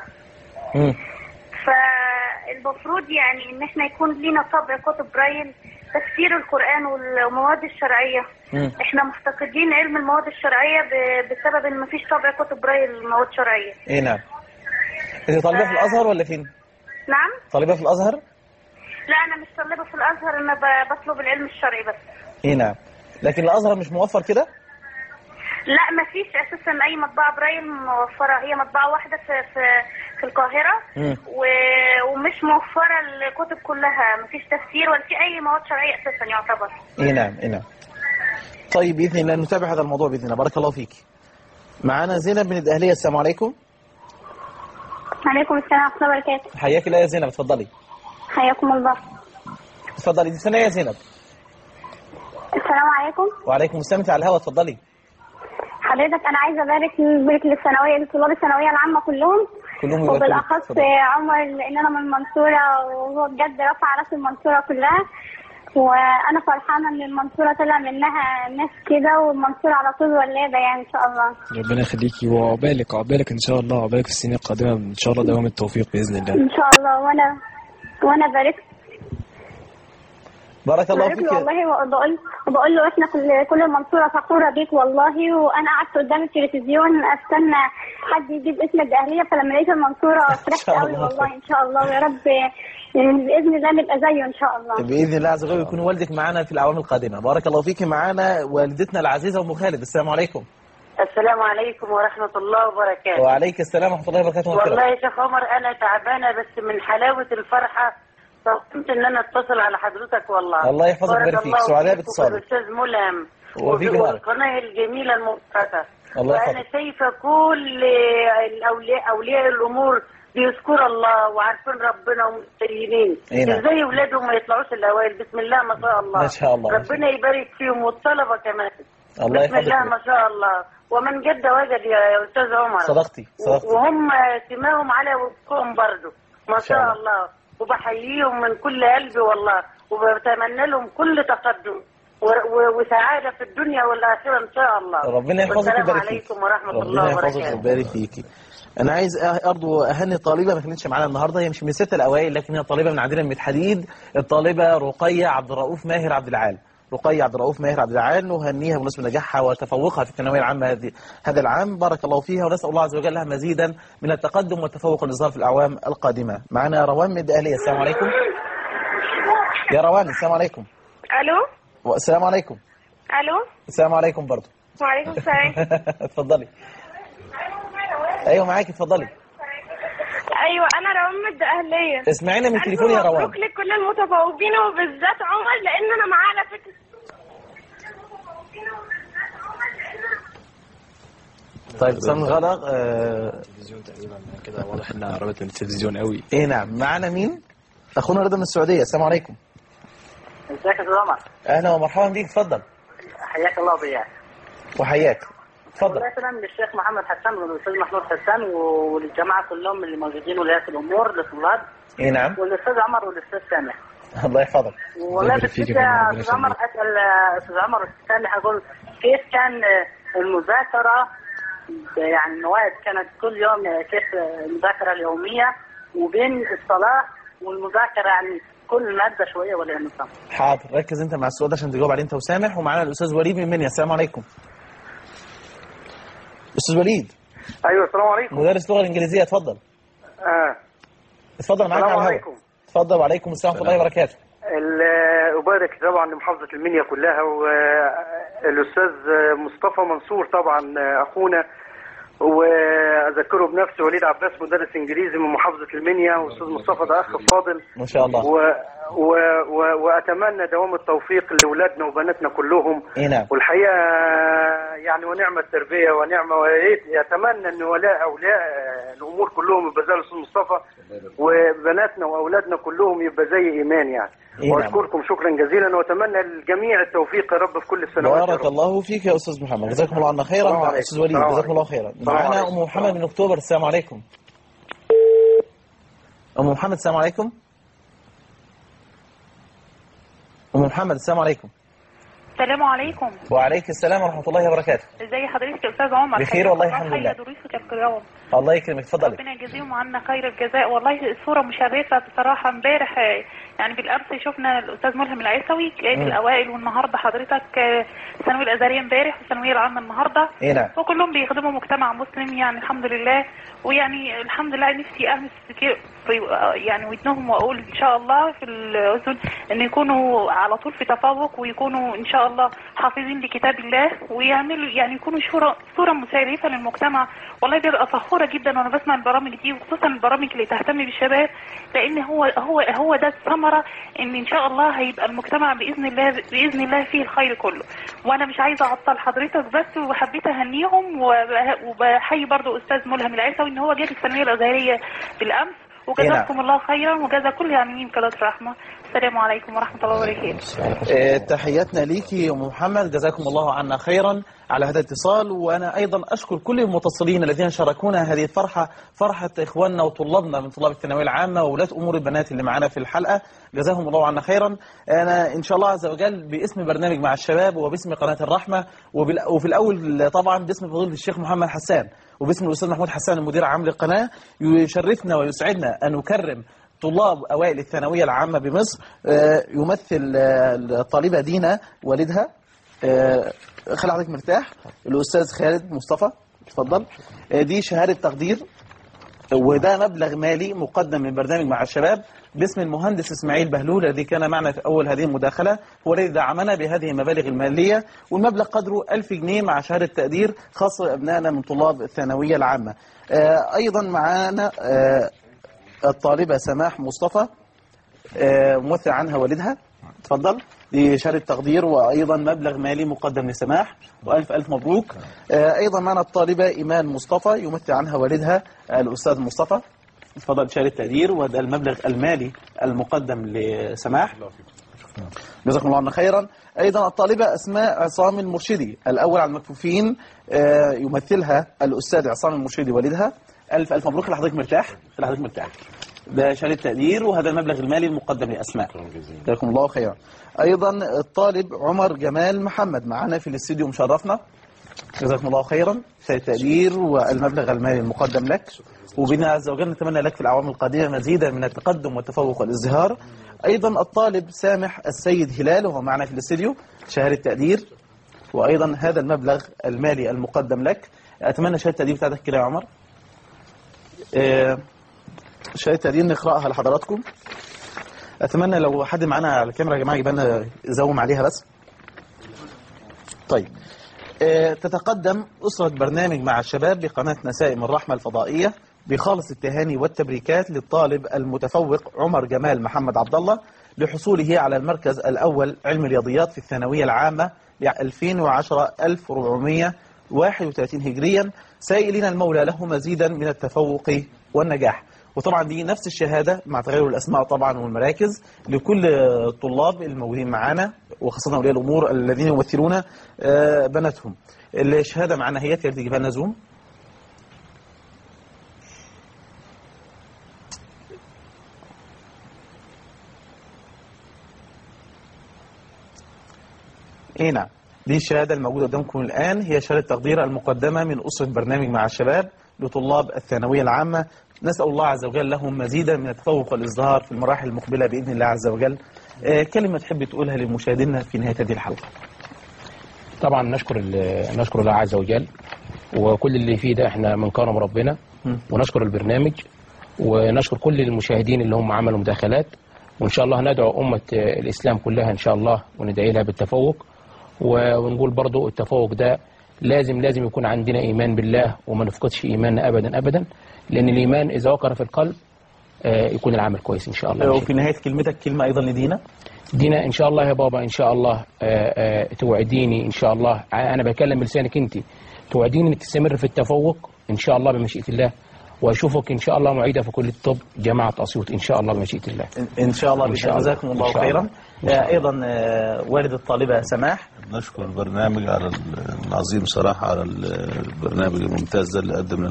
[SPEAKER 20] فالمفروض يعني ان احنا يكون لينا طبع كتب برايل، تفسير القران والمواد الشرعيه. احنا مفتقدين علم المواد الشرعيه بسبب ان مفيش طبع كتب برايل مواد شرعيه.
[SPEAKER 2] ايه نعم. انت طالبه في الازهر ولا فين؟
[SPEAKER 20] نعم.
[SPEAKER 2] طالبه في الازهر؟
[SPEAKER 20] لا انا مش طالبه في الازهر، انا بطلب العلم الشرعي بس.
[SPEAKER 2] ايه نعم. لكن الازهر مش موفر كده؟
[SPEAKER 20] لا ما فيش اساسا اي مطبعه برايل موفره، هي مطبعه واحده في القاهره ومش موفره الكتب كلها، ما فيش تفسير ولا في اي مواد شرعيه اساسا يعتبر.
[SPEAKER 2] اي نعم اي نعم. طيب باذن الله نتابع هذا الموضوع باذن الله. بارك الله فيك. معانا زينب من الدهليه. السلام عليكم.
[SPEAKER 20] وعليكم السلام ورحمه الله وبركاته.
[SPEAKER 2] حياك الله يا زينب، اتفضلي.
[SPEAKER 20] حياكم الله.
[SPEAKER 2] اتفضلي. دي سنه يا زينب.
[SPEAKER 20] السلام عليكم.
[SPEAKER 2] وعليكم السلام. على الهواء، اتفضلي.
[SPEAKER 20] حضرتك انا عايزه ابارك لطلاب الثانويه العامه كلهم وبالاخص عمر، لان انا من المنصوره وهو بجد رفع راس المنصوره كلها، وانا فرحانه ان المنصوره طلع منها ناس كده، والمنصوره على طول ولاده يعني ان شاء الله.
[SPEAKER 7] ربنا يخليكي وعقبالك ان شاء الله، عقبالك في السنين القادمه ان شاء الله دوام التوفيق باذن الله.
[SPEAKER 20] ان شاء الله. وانا
[SPEAKER 2] بارك الله فيك
[SPEAKER 20] والله. وبقول له احنا كل المنصوره فخوره بيك والله، وانا قعدت قدام التلفزيون استنى حد يجيب اسم الدهليه، فلما لقيت المنصوره فرحت قوي والله. ان شاء الله يا رب باذن الله نبقى زيه ان شاء الله.
[SPEAKER 2] باذن الله عز وجل يكون والدك معنا في الاعوام القادمه. بارك الله فيك. معنا والدتنا العزيزه ام خالد. السلام عليكم.
[SPEAKER 6] السلام عليكم ورحمه الله وبركاته.
[SPEAKER 2] وعليك السلام ورحمه الله وبركاته.
[SPEAKER 6] والله يا شيخ عمر انا تعبانه، بس من حلاوه الفرحه فكنت ان انا اتصل على حضرتك والله.
[SPEAKER 2] الله يحفظك ويبارك فيك. سعداء باتصالك.
[SPEAKER 6] الاستاذ ملهم والقناه الجميله المباركه. وانا شايفه كل اولياء الامور بيذكروا الله وعارفين ربنا ومتدينين. ازاي اولادهم ما يطلعوش الاوائل؟ بسم الله ما شاء الله.
[SPEAKER 2] ما شاء الله.
[SPEAKER 6] ربنا يبارك فيهم والطلبه كمان.
[SPEAKER 2] الله
[SPEAKER 6] بسم الله ما شاء الله. ومن جد وجد يا استاذ عمر.
[SPEAKER 2] صدقتي.
[SPEAKER 6] وهم سماهم على وجههم برضه ما شاء الله. وبحييهم من كل قلبي والله، وبتمنى لهم كل تقدم وسعادة في الدنيا والآخرة إن شاء الله.
[SPEAKER 2] ربنا يحفظك
[SPEAKER 6] والسلام
[SPEAKER 2] ويبارك فيك.
[SPEAKER 6] عليكم ورحمة الله
[SPEAKER 2] ربنا يحفظك
[SPEAKER 6] وبركاته.
[SPEAKER 2] ويبارك فيكي. أنا عايز برضه أهني طالبة ما كانتش معانا النهاردة، هي مش من الستة الأوائل لكن هي طالبة من عندنا من الحديد، الطالبة رقية عبد الرؤوف ماهر عبد العال. رقية عبد الرؤوف ماهر عبد العال، نهنيها بمناسبة نجاحها وتفوقها في الثانوية العامة هذا العام، بارك الله فيها، ونسأل الله عز وجل لها مزيدا من التقدم والتفوق والإظهار في الأعوام القادمة. معنا روان من الدقهلية. السلام عليكم. يا روان السلام عليكم.
[SPEAKER 9] الو.
[SPEAKER 2] السلام عليكم.
[SPEAKER 9] الو.
[SPEAKER 2] السلام عليكم برضه.
[SPEAKER 9] وعليكم السلام.
[SPEAKER 2] اتفضلي. ايوه معاكي اتفضلي.
[SPEAKER 9] ايوه انا روان من الدقهلية.
[SPEAKER 2] اسمعينا من تليفوني يا روان.
[SPEAKER 9] مبروك لكل المتفوقين وبالذات عمر لان انا معاه على فكرة.
[SPEAKER 2] طيب سام غلق
[SPEAKER 7] التلفزيون تقريبا كده واضح انها قربت من التلفزيون قوي.
[SPEAKER 2] ايه نعم. معانا مين؟ اخونا رضا من السعوديه. السلام عليكم.
[SPEAKER 21] ازيك يا استاذ عمر؟
[SPEAKER 2] اهلا ومرحبا بيك. اتفضل.
[SPEAKER 21] حياك الله وبياك.
[SPEAKER 2] وحياك. اتفضل.
[SPEAKER 21] الله يسلم للشيخ محمد حسان والاستاذ محمود حسان وللجماعه كلهم اللي موجودين ولايات الامور للطلاب.
[SPEAKER 2] ايه نعم.
[SPEAKER 21] والاستاذ عمر والاستاذ سامح.
[SPEAKER 2] الله يحفظك.
[SPEAKER 21] والله بس يا استاذ عمر اسال استاذ عمر الثاني هقول كيف كان المذاكره، يعني المواد كانت كل يوم كيف المذاكره اليوميه وبين الصلاه والمذاكره، يعني كل ماده شويه ولا نظام.
[SPEAKER 2] حاضر ركز انت مع السؤال ده عشان تجاوب عليه انت وسامح. ومعانا الاستاذ وليد من منيا. السلام عليكم. استاذ وليد.
[SPEAKER 10] ايوه السلام عليكم.
[SPEAKER 2] مدرس اللغه الانجليزيه. اتفضل. اتفضل معاك على الهواء. اتفضل. وعليكم السلام ورحمه الله وبركاته.
[SPEAKER 10] أبارك طبعا لمحافظة المنيا كلها والأستاذ مصطفى منصور طبعا أخونا، وأذكره بنفسي وليد عباس مدرس إنجليزي من محافظة المنيا، وأستاذ مصطفى ده أخ فاضل
[SPEAKER 2] ما شاء الله.
[SPEAKER 10] وأتمنى دوام التوفيق لأولادنا وبناتنا كلهم.
[SPEAKER 2] نعم.
[SPEAKER 10] والحقيقة يعني ونعم التربية ونعمة، يتمنى أن أولياء الأمور كلهم يبقى زي الأستاذ مصطفى، وبناتنا وأولادنا كلهم يبقى زي إيمان يعني. واشكركم شكرا جزيلا واتمنى للجميع التوفيق يا رب في كل السنوات.
[SPEAKER 2] بارك الله فيك يا استاذ محمد، جزاكم الله عنا خيرا. استاذ وليد جزاكم الله خيرا. معنا ام محمد من اكتوبر. السلام عليكم. ام محمد السلام عليكم. ام محمد السلام عليكم.
[SPEAKER 9] السلام عليكم.
[SPEAKER 2] وعليك السلام ورحمه الله وبركاته.
[SPEAKER 9] ازي حضرتك يا استاذ عمر؟
[SPEAKER 2] بخير والله الحمد لله.
[SPEAKER 9] ضيوفك الكرام.
[SPEAKER 2] الله يكرمك. اتفضلي.
[SPEAKER 9] ربنا يجزيهم عنا خير الجزاء. والله الصوره مشرفه بصراحه. امبارح يعني بالامس شفنا الاستاذ ملهم العيسوي جايب الاوائل، والنهارده حضرتك الثانويه الازهريه امبارح والثانويه العامه النهارده.
[SPEAKER 2] نعم.
[SPEAKER 9] وكلهم بيخدموا مجتمع مسلم يعني الحمد لله. ويعني الحمد لله نفسي اهمس في يعني ودنهم واقول ان شاء الله في الاذن ان يكونوا على طول في تفوق، ويكونوا ان شاء الله حافظين لكتاب الله، ويعملوا يعني يكونوا صوره مشرفه للمجتمع. والله ببقى فخوره جدا وانا بسمع البرامج دي، وخصوصا البرامج اللي تهتم بالشباب، لان هو ده الثمره ان شاء الله هيبقى المجتمع باذن الله فيه الخير كله. وانا مش عايزه اعطل حضرتك بس، وحبيت اهنيهم وبحيي برضو استاذ ملهم العيسوي ان هو جاب الثانويه الازهريه بالامس، وجزاكم الله خيرا وجزا كل العاملين كلات رحمه. السلام عليكم ورحمه الله وبركاته.
[SPEAKER 2] تحياتنا ليكي يا ام محمد، جزاكم الله عنا خيرا على هذا الاتصال. وانا ايضا اشكر كل المتصلين الذين شاركونا هذه الفرحه، فرحه اخواننا وطلابنا من طلاب الثانويه العامه وولاة امور البنات اللي معانا في الحلقه، جزاهم الله عنا خيرا. انا ان شاء الله عز وجل باسم برنامج مع الشباب وباسم قناه الرحمه وفي الاول طبعا باسم فضيله الشيخ محمد حسان وباسم الاستاذ محمود حسان المدير العام للقناه، يشرفنا ويسعدنا ان نكرم طلاب أوائل الثانوية العامة بمصر. يمثل الطالبة دينا والدها، خلي حضرتك مرتاح، الأستاذ خالد مصطفى. اتفضل. دي شهادة تقدير، وده مبلغ مالي مقدم من برنامج مع الشباب باسم المهندس إسماعيل بهلول الذي كان معنا في أول هذه المداخلة، هو الذي دعمنا بهذه المبالغ المالية، والمبلغ قدره 1000 جنيه مع شهادة تقدير خاصة بأبنائنا من طلاب الثانوية العامة. أيضا معنا الطالبة سماح مصطفى ممثل عنها والدها. اتفضل. دي شهادة تقدير وأيضا مبلغ مالي مقدم لسماح، وألف ألف مبروك. أيضا معنا الطالبة إيمان مصطفى يمثل عنها والدها الأستاذ مصطفى. اتفضل شهادة تقدير، وده المبلغ المالي المقدم لسماح، جزاكم الله عنا خيرا. أيضا الطالبة أسماء عصام المرشدي الأول على المكفوفين يمثلها الأستاذ عصام المرشدي والدها. ألف ألف مبروك. لحضرتك مرتاح. ده شهادة تقدير، وهذا المبلغ المالي المقدم لأسماء. جزاكم الله خيرا. أيضا الطالب عمر جمال محمد معنا في الاستديو مشرفنا، جزاكم الله خيرا، شهادة تقدير والمبلغ المالي المقدم لك، وبنا عز وجل نتمنى لك في الأعوام القادمة مزيدا من التقدم والتفوق والازدهار. أيضا الطالب سامح السيد هلال وهو معنا في الاستديو، شهادة تقدير وأيضا هذا المبلغ المالي المقدم لك. أتمنى شهادة التقدير بتاعتك كده يا عمر. شهادة التقدير نقرأها لحضراتكم. أتمنى لو حد معانا على الكاميرا يا جماعة يبقى يزوم عليها بس. طيب، تتقدم أسرة برنامج مع الشباب بقناة نسائم الرحمة الفضائية بخالص التهاني والتبريكات للطالب المتفوق عمر جمال محمد عبد الله لحصوله على المركز الأول علم الرياضيات في الثانوية العامة ل 2010 1431 هجريا، سائلين المولى له مزيدا من التفوق والنجاح. وطبعا دي نفس الشهادة مع تغير الأسماء طبعا والمراكز لكل الطلاب الموجودين معانا، وخاصة أولياء الأمور الذين يمثلون بناتهم. الشهادة معنا هي تقدر تجيبها لنا زوم. نعم، دي الشهادة الموجودة قدامكم الآن، هي شهادة تقدير المقدمة من أسرة برنامج مع الشباب لطلاب الثانوية العامة. نسأل الله عز وجل لهم مزيدا من التفوق والازدهار في المراحل المقبلة بإذن الله عز وجل. كلمة تحب تقولها للمشاهدين في نهاية هذه الحلقة؟
[SPEAKER 3] طبعا نشكر الله عز وجل، وكل اللي فيه ده احنا من كرم ربنا، ونشكر البرنامج، ونشكر كل المشاهدين اللي هم عملوا مداخلات، وإن شاء الله ندعو أمة الإسلام كلها إن شاء الله وندعي لها بالتفوق. ونقول برضو التفوق ده لازم يكون عندنا إيمان بالله، وما نفقدش إيماننا أبدا أبدا، لأن الإيمان إذا وقر في القلب يكون العمل كويس إن شاء الله.
[SPEAKER 2] وفي نهاية كلمتك كلمة أيضا لدينا.
[SPEAKER 3] دينا إن شاء الله يا بابا، إن شاء الله توعديني إن شاء الله، أنا بكلم بلسانك أنت، توعديني إنك تستمر في التفوق إن شاء الله بمشيئة الله، واشوفك ان شاء الله معيده في كليه الطب جامعه اسيوط ان شاء الله بمشيئه الله.
[SPEAKER 2] ان شاء الله. جزاكم الله خيرا. ايضا والد الطالبه سماح،
[SPEAKER 4] نشكر البرنامج على العظيم صراحه، على البرنامج الممتاز ده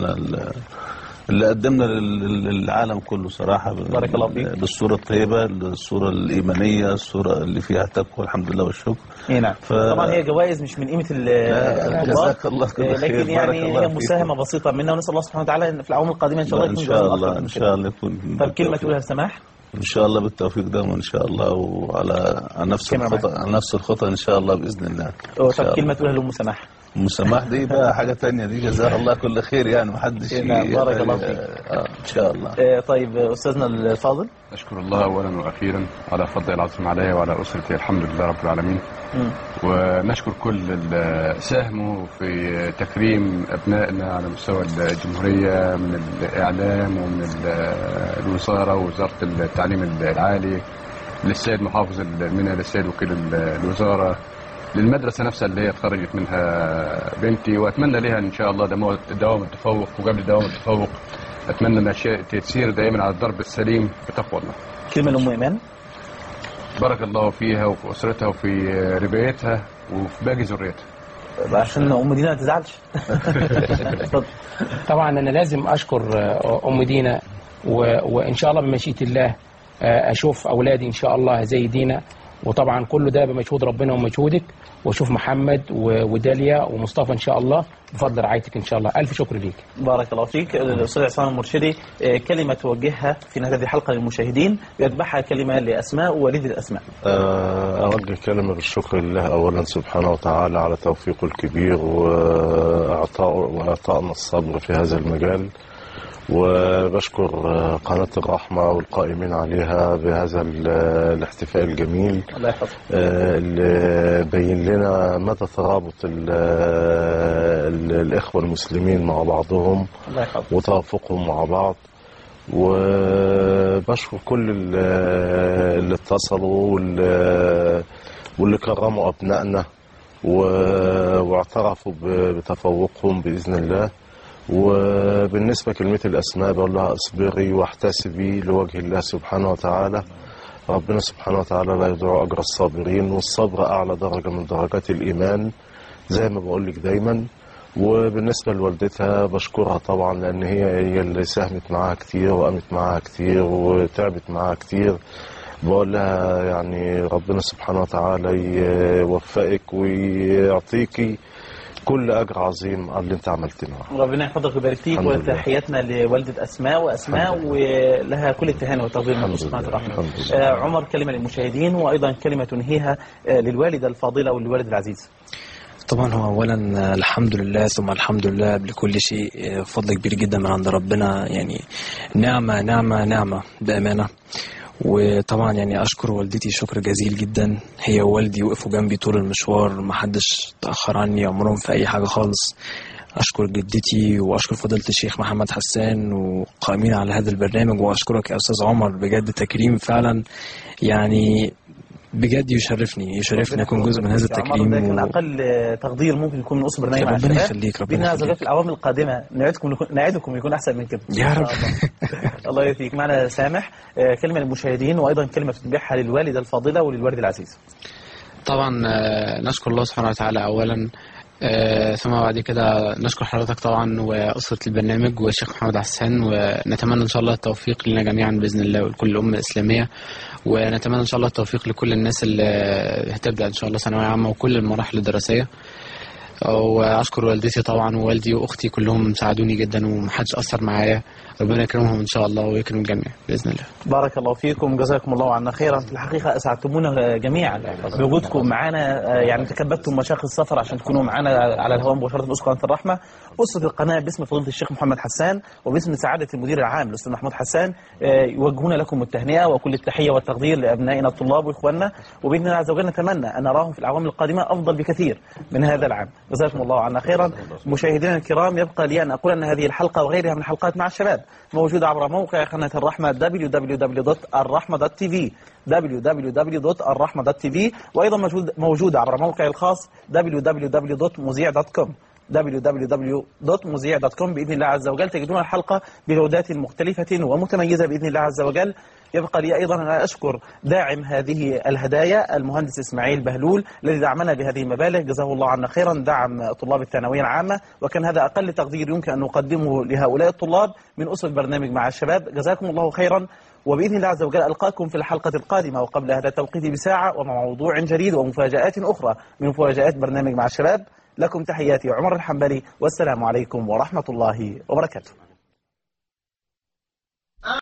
[SPEAKER 4] اللي قدمنا للعالم كله صراحه.
[SPEAKER 2] بارك الله فيك.
[SPEAKER 4] بالصوره الطيبه، الصوره الايمانيه، الصوره اللي فيها تقوى، الحمد لله والشكر.
[SPEAKER 2] نعم. طبعا هي جوائز مش من قيمه الطلاب، لكن يعني هي مساهمه بسيطه منا، ونسال الله سبحانه وتعالى في الاعوام القادمه ان شاء الله
[SPEAKER 4] يكون جوائز ان شاء الله يكون.
[SPEAKER 2] طب كلمه تقولها لسماح؟
[SPEAKER 4] ان شاء الله بالتوفيق دائما ان شاء الله، وعلى نفس الخطه ان شاء الله باذن الله.
[SPEAKER 2] طب كلمه تقولها لام سماح؟
[SPEAKER 4] ام سماح دي بقى حاجه ثانيه، دي جزاها الله كل خير، يعني ما حدش
[SPEAKER 2] بارك الله فيك.
[SPEAKER 4] ان شاء الله.
[SPEAKER 2] طيب استاذنا الفاضل،
[SPEAKER 5] اشكر الله اولا واخيرا على فضل العظيم علي وعلى اسرتي، الحمد لله رب العالمين. ونشكر كل اللي ساهموا في تكريم ابنائنا على مستوى الجمهوريه، من الاعلام ومن الوزاره ووزاره التعليم العالي، للسيد محافظ المنى، للسيد وكيل الوزاره، للمدرسة نفسها اللي هي اتخرجت منها بنتي، وأتمنى لها إن شاء الله دوام التفوق، وقبل دوام التفوق أتمنى أن تسير دائما على الدرب السليم بتقوى الله.
[SPEAKER 2] كلمة لأم إيمان.
[SPEAKER 5] بارك الله فيها وفي أسرتها وفي ربايتها وفي باقي ذريتها.
[SPEAKER 2] عشان أم دينا ما تزعلش.
[SPEAKER 3] طبعا أنا لازم أشكر أم دينا، وإن شاء الله بمشيئة الله أشوف أولادي إن شاء الله زي دينا، وطبعا كله ده بمجهود ربنا ومجهودك، واشوف محمد وداليا ومصطفى ان شاء الله بفضل رعايتك ان شاء الله. الف شكر ليك.
[SPEAKER 2] بارك الله فيك. الاستاذ عصام المرشدي، كلمه توجهها في نهايه هذه الحلقه للمشاهدين، يتبعها كلمه لاسماء ووالد الاسماء.
[SPEAKER 1] اوجه كلمه بالشكر لله اولا سبحانه وتعالى على توفيقه الكبير واعطائنا الصبر في هذا المجال، وبشكر قناة الرحمة والقائمين عليها بهذا الاحتفاء الجميل اللي بين لنا مدى ترابط الإخوة المسلمين مع بعضهم وتوافقهم مع بعض. وبشكر كل اللي اتصلوا واللي كرموا أبنائنا واعترفوا بتفوقهم بإذن الله. وبالنسبة كلمة الأسماء بقول لها اصبري واحتسبي لوجه الله سبحانه وتعالى، ربنا سبحانه وتعالى لا يضيع أجر الصابرين، والصبر أعلى درجة من درجات الإيمان زي ما بقول لك دايما. وبالنسبة لوالدتها بشكرها طبعا، لأن هي اللي ساهمت معاها كتير وقامت معاها كتير وتعبت معاها كتير. بقول لها يعني ربنا سبحانه وتعالى يوفقك ويعطيكي كل أجر عظيم على اللي أنت عملتيه معاه.
[SPEAKER 2] ربنا يحفظك ويبارك فيك، وتحياتنا لوالدة أسماء، ولها كل التهاني والتقدير من الله سبحانه وتعالى. عمر، كلمة للمشاهدين وأيضا كلمة تنهيها للوالدة الفاضلة والوالد العزيز.
[SPEAKER 7] طبعا هو اولا الحمد لله ثم الحمد لله قبل كل شيء، فضل كبير جدا من عند ربنا، يعني نعمة نعمة نعمة بأمانة. وطبعا يعني اشكر والدتي شكر جزيل جدا، هي ووالدي وقفوا جنبي طول المشوار، ما حدش تأخر عني عمرهم في اي حاجة خالص. اشكر جدتي واشكر فضيلة الشيخ محمد حسان وقائمين على هذا البرنامج، واشكرك يا استاذ عمر، بجد تكريم فعلا يعني بجد يشرفني اكون جزء من هذا التكريم.
[SPEAKER 2] لكن اقل تقدير ممكن يكون من اسس برنامج مع الشباب.
[SPEAKER 7] ربنا يخليك، ربنا يخليك.
[SPEAKER 2] في الاعوام القادمه نعدكم يكون احسن من كده
[SPEAKER 7] يا رب.
[SPEAKER 2] الله يوفقك. معنا سامح، كلمه للمشاهدين وايضا كلمه تتبعها للوالده الفاضله وللوالد العزيز.
[SPEAKER 8] طبعا نشكر الله سبحانه وتعالى اولا، ثم بعد كده نشكر حضرتك طبعا وأسرة البرنامج والشيخ محمد حسان، ونتمنى إن شاء الله التوفيق لنا جميعا بإذن الله ولكل الأمة الإسلامية، ونتمنى إن شاء الله التوفيق لكل الناس اللي هتبدأ إن شاء الله ثانوية عامة وكل المراحل الدراسية. وأشكر والدتي طبعا ووالدي وأختي، كلهم ساعدوني جدا ومحدش أثر معايا. ربنا يكرمهم إن شاء الله ويكرم الجميع بإذن الله.
[SPEAKER 2] بارك الله فيكم، جزاكم الله عنا خيرا. في الحقيقة أسعدتمونا جميعا بوجودكم معنا، يعني تكبدتم مشاق السفر عشان تكونوا معنا على الهواء مباشرة في قناة الرحمة. أسرة القناة باسم فضيلة الشيخ محمد حسان وباسم سعادة المدير العام الأستاذ محمود حسان يوجهون لكم التهنئة وكل التحية والتقدير لأبنائنا الطلاب وإخواننا، وبإذن الله عز وجل نتمنى أن نراهم في الأعوام القادمة أفضل بكثير من هذا العام. جزاكم الله عنا خيرا. مشاهدينا الكرام، يبقى لي أن أقول أن هذه الحلقة وغيرها من الحلقات مع الشباب موجودة عبر موقع قناة الرحمة www.الرحمة.tv www.الرحمة.tv، وأيضا موجود عبر موقع الخاص www.muziع.com www.muziع.com. بإذن الله عز وجل تجدون الحلقة بجودات مختلفة ومتميزة بإذن الله عز وجل. يبقى لي أيضا أن أشكر داعم هذه الهدايا المهندس إسماعيل بهلول الذي دعمنا بهذه المبالغ، جزاه الله عنا خيرا، دعم طلاب الثانوية العامة، وكان هذا أقل تقدير يمكن أن نقدمه لهؤلاء الطلاب من أسرة برنامج مع الشباب. جزاكم الله خيرا، وبإذن الله عز وجل ألقاكم في الحلقة القادمة وقبل هذا التوقيت بساعة ومع موضوع جديد ومفاجآت أخرى من مفاجآت برنامج مع الشباب. لكم تحياتي عمر الحنبلي، والسلام عليكم ورحمة الله وبركاته.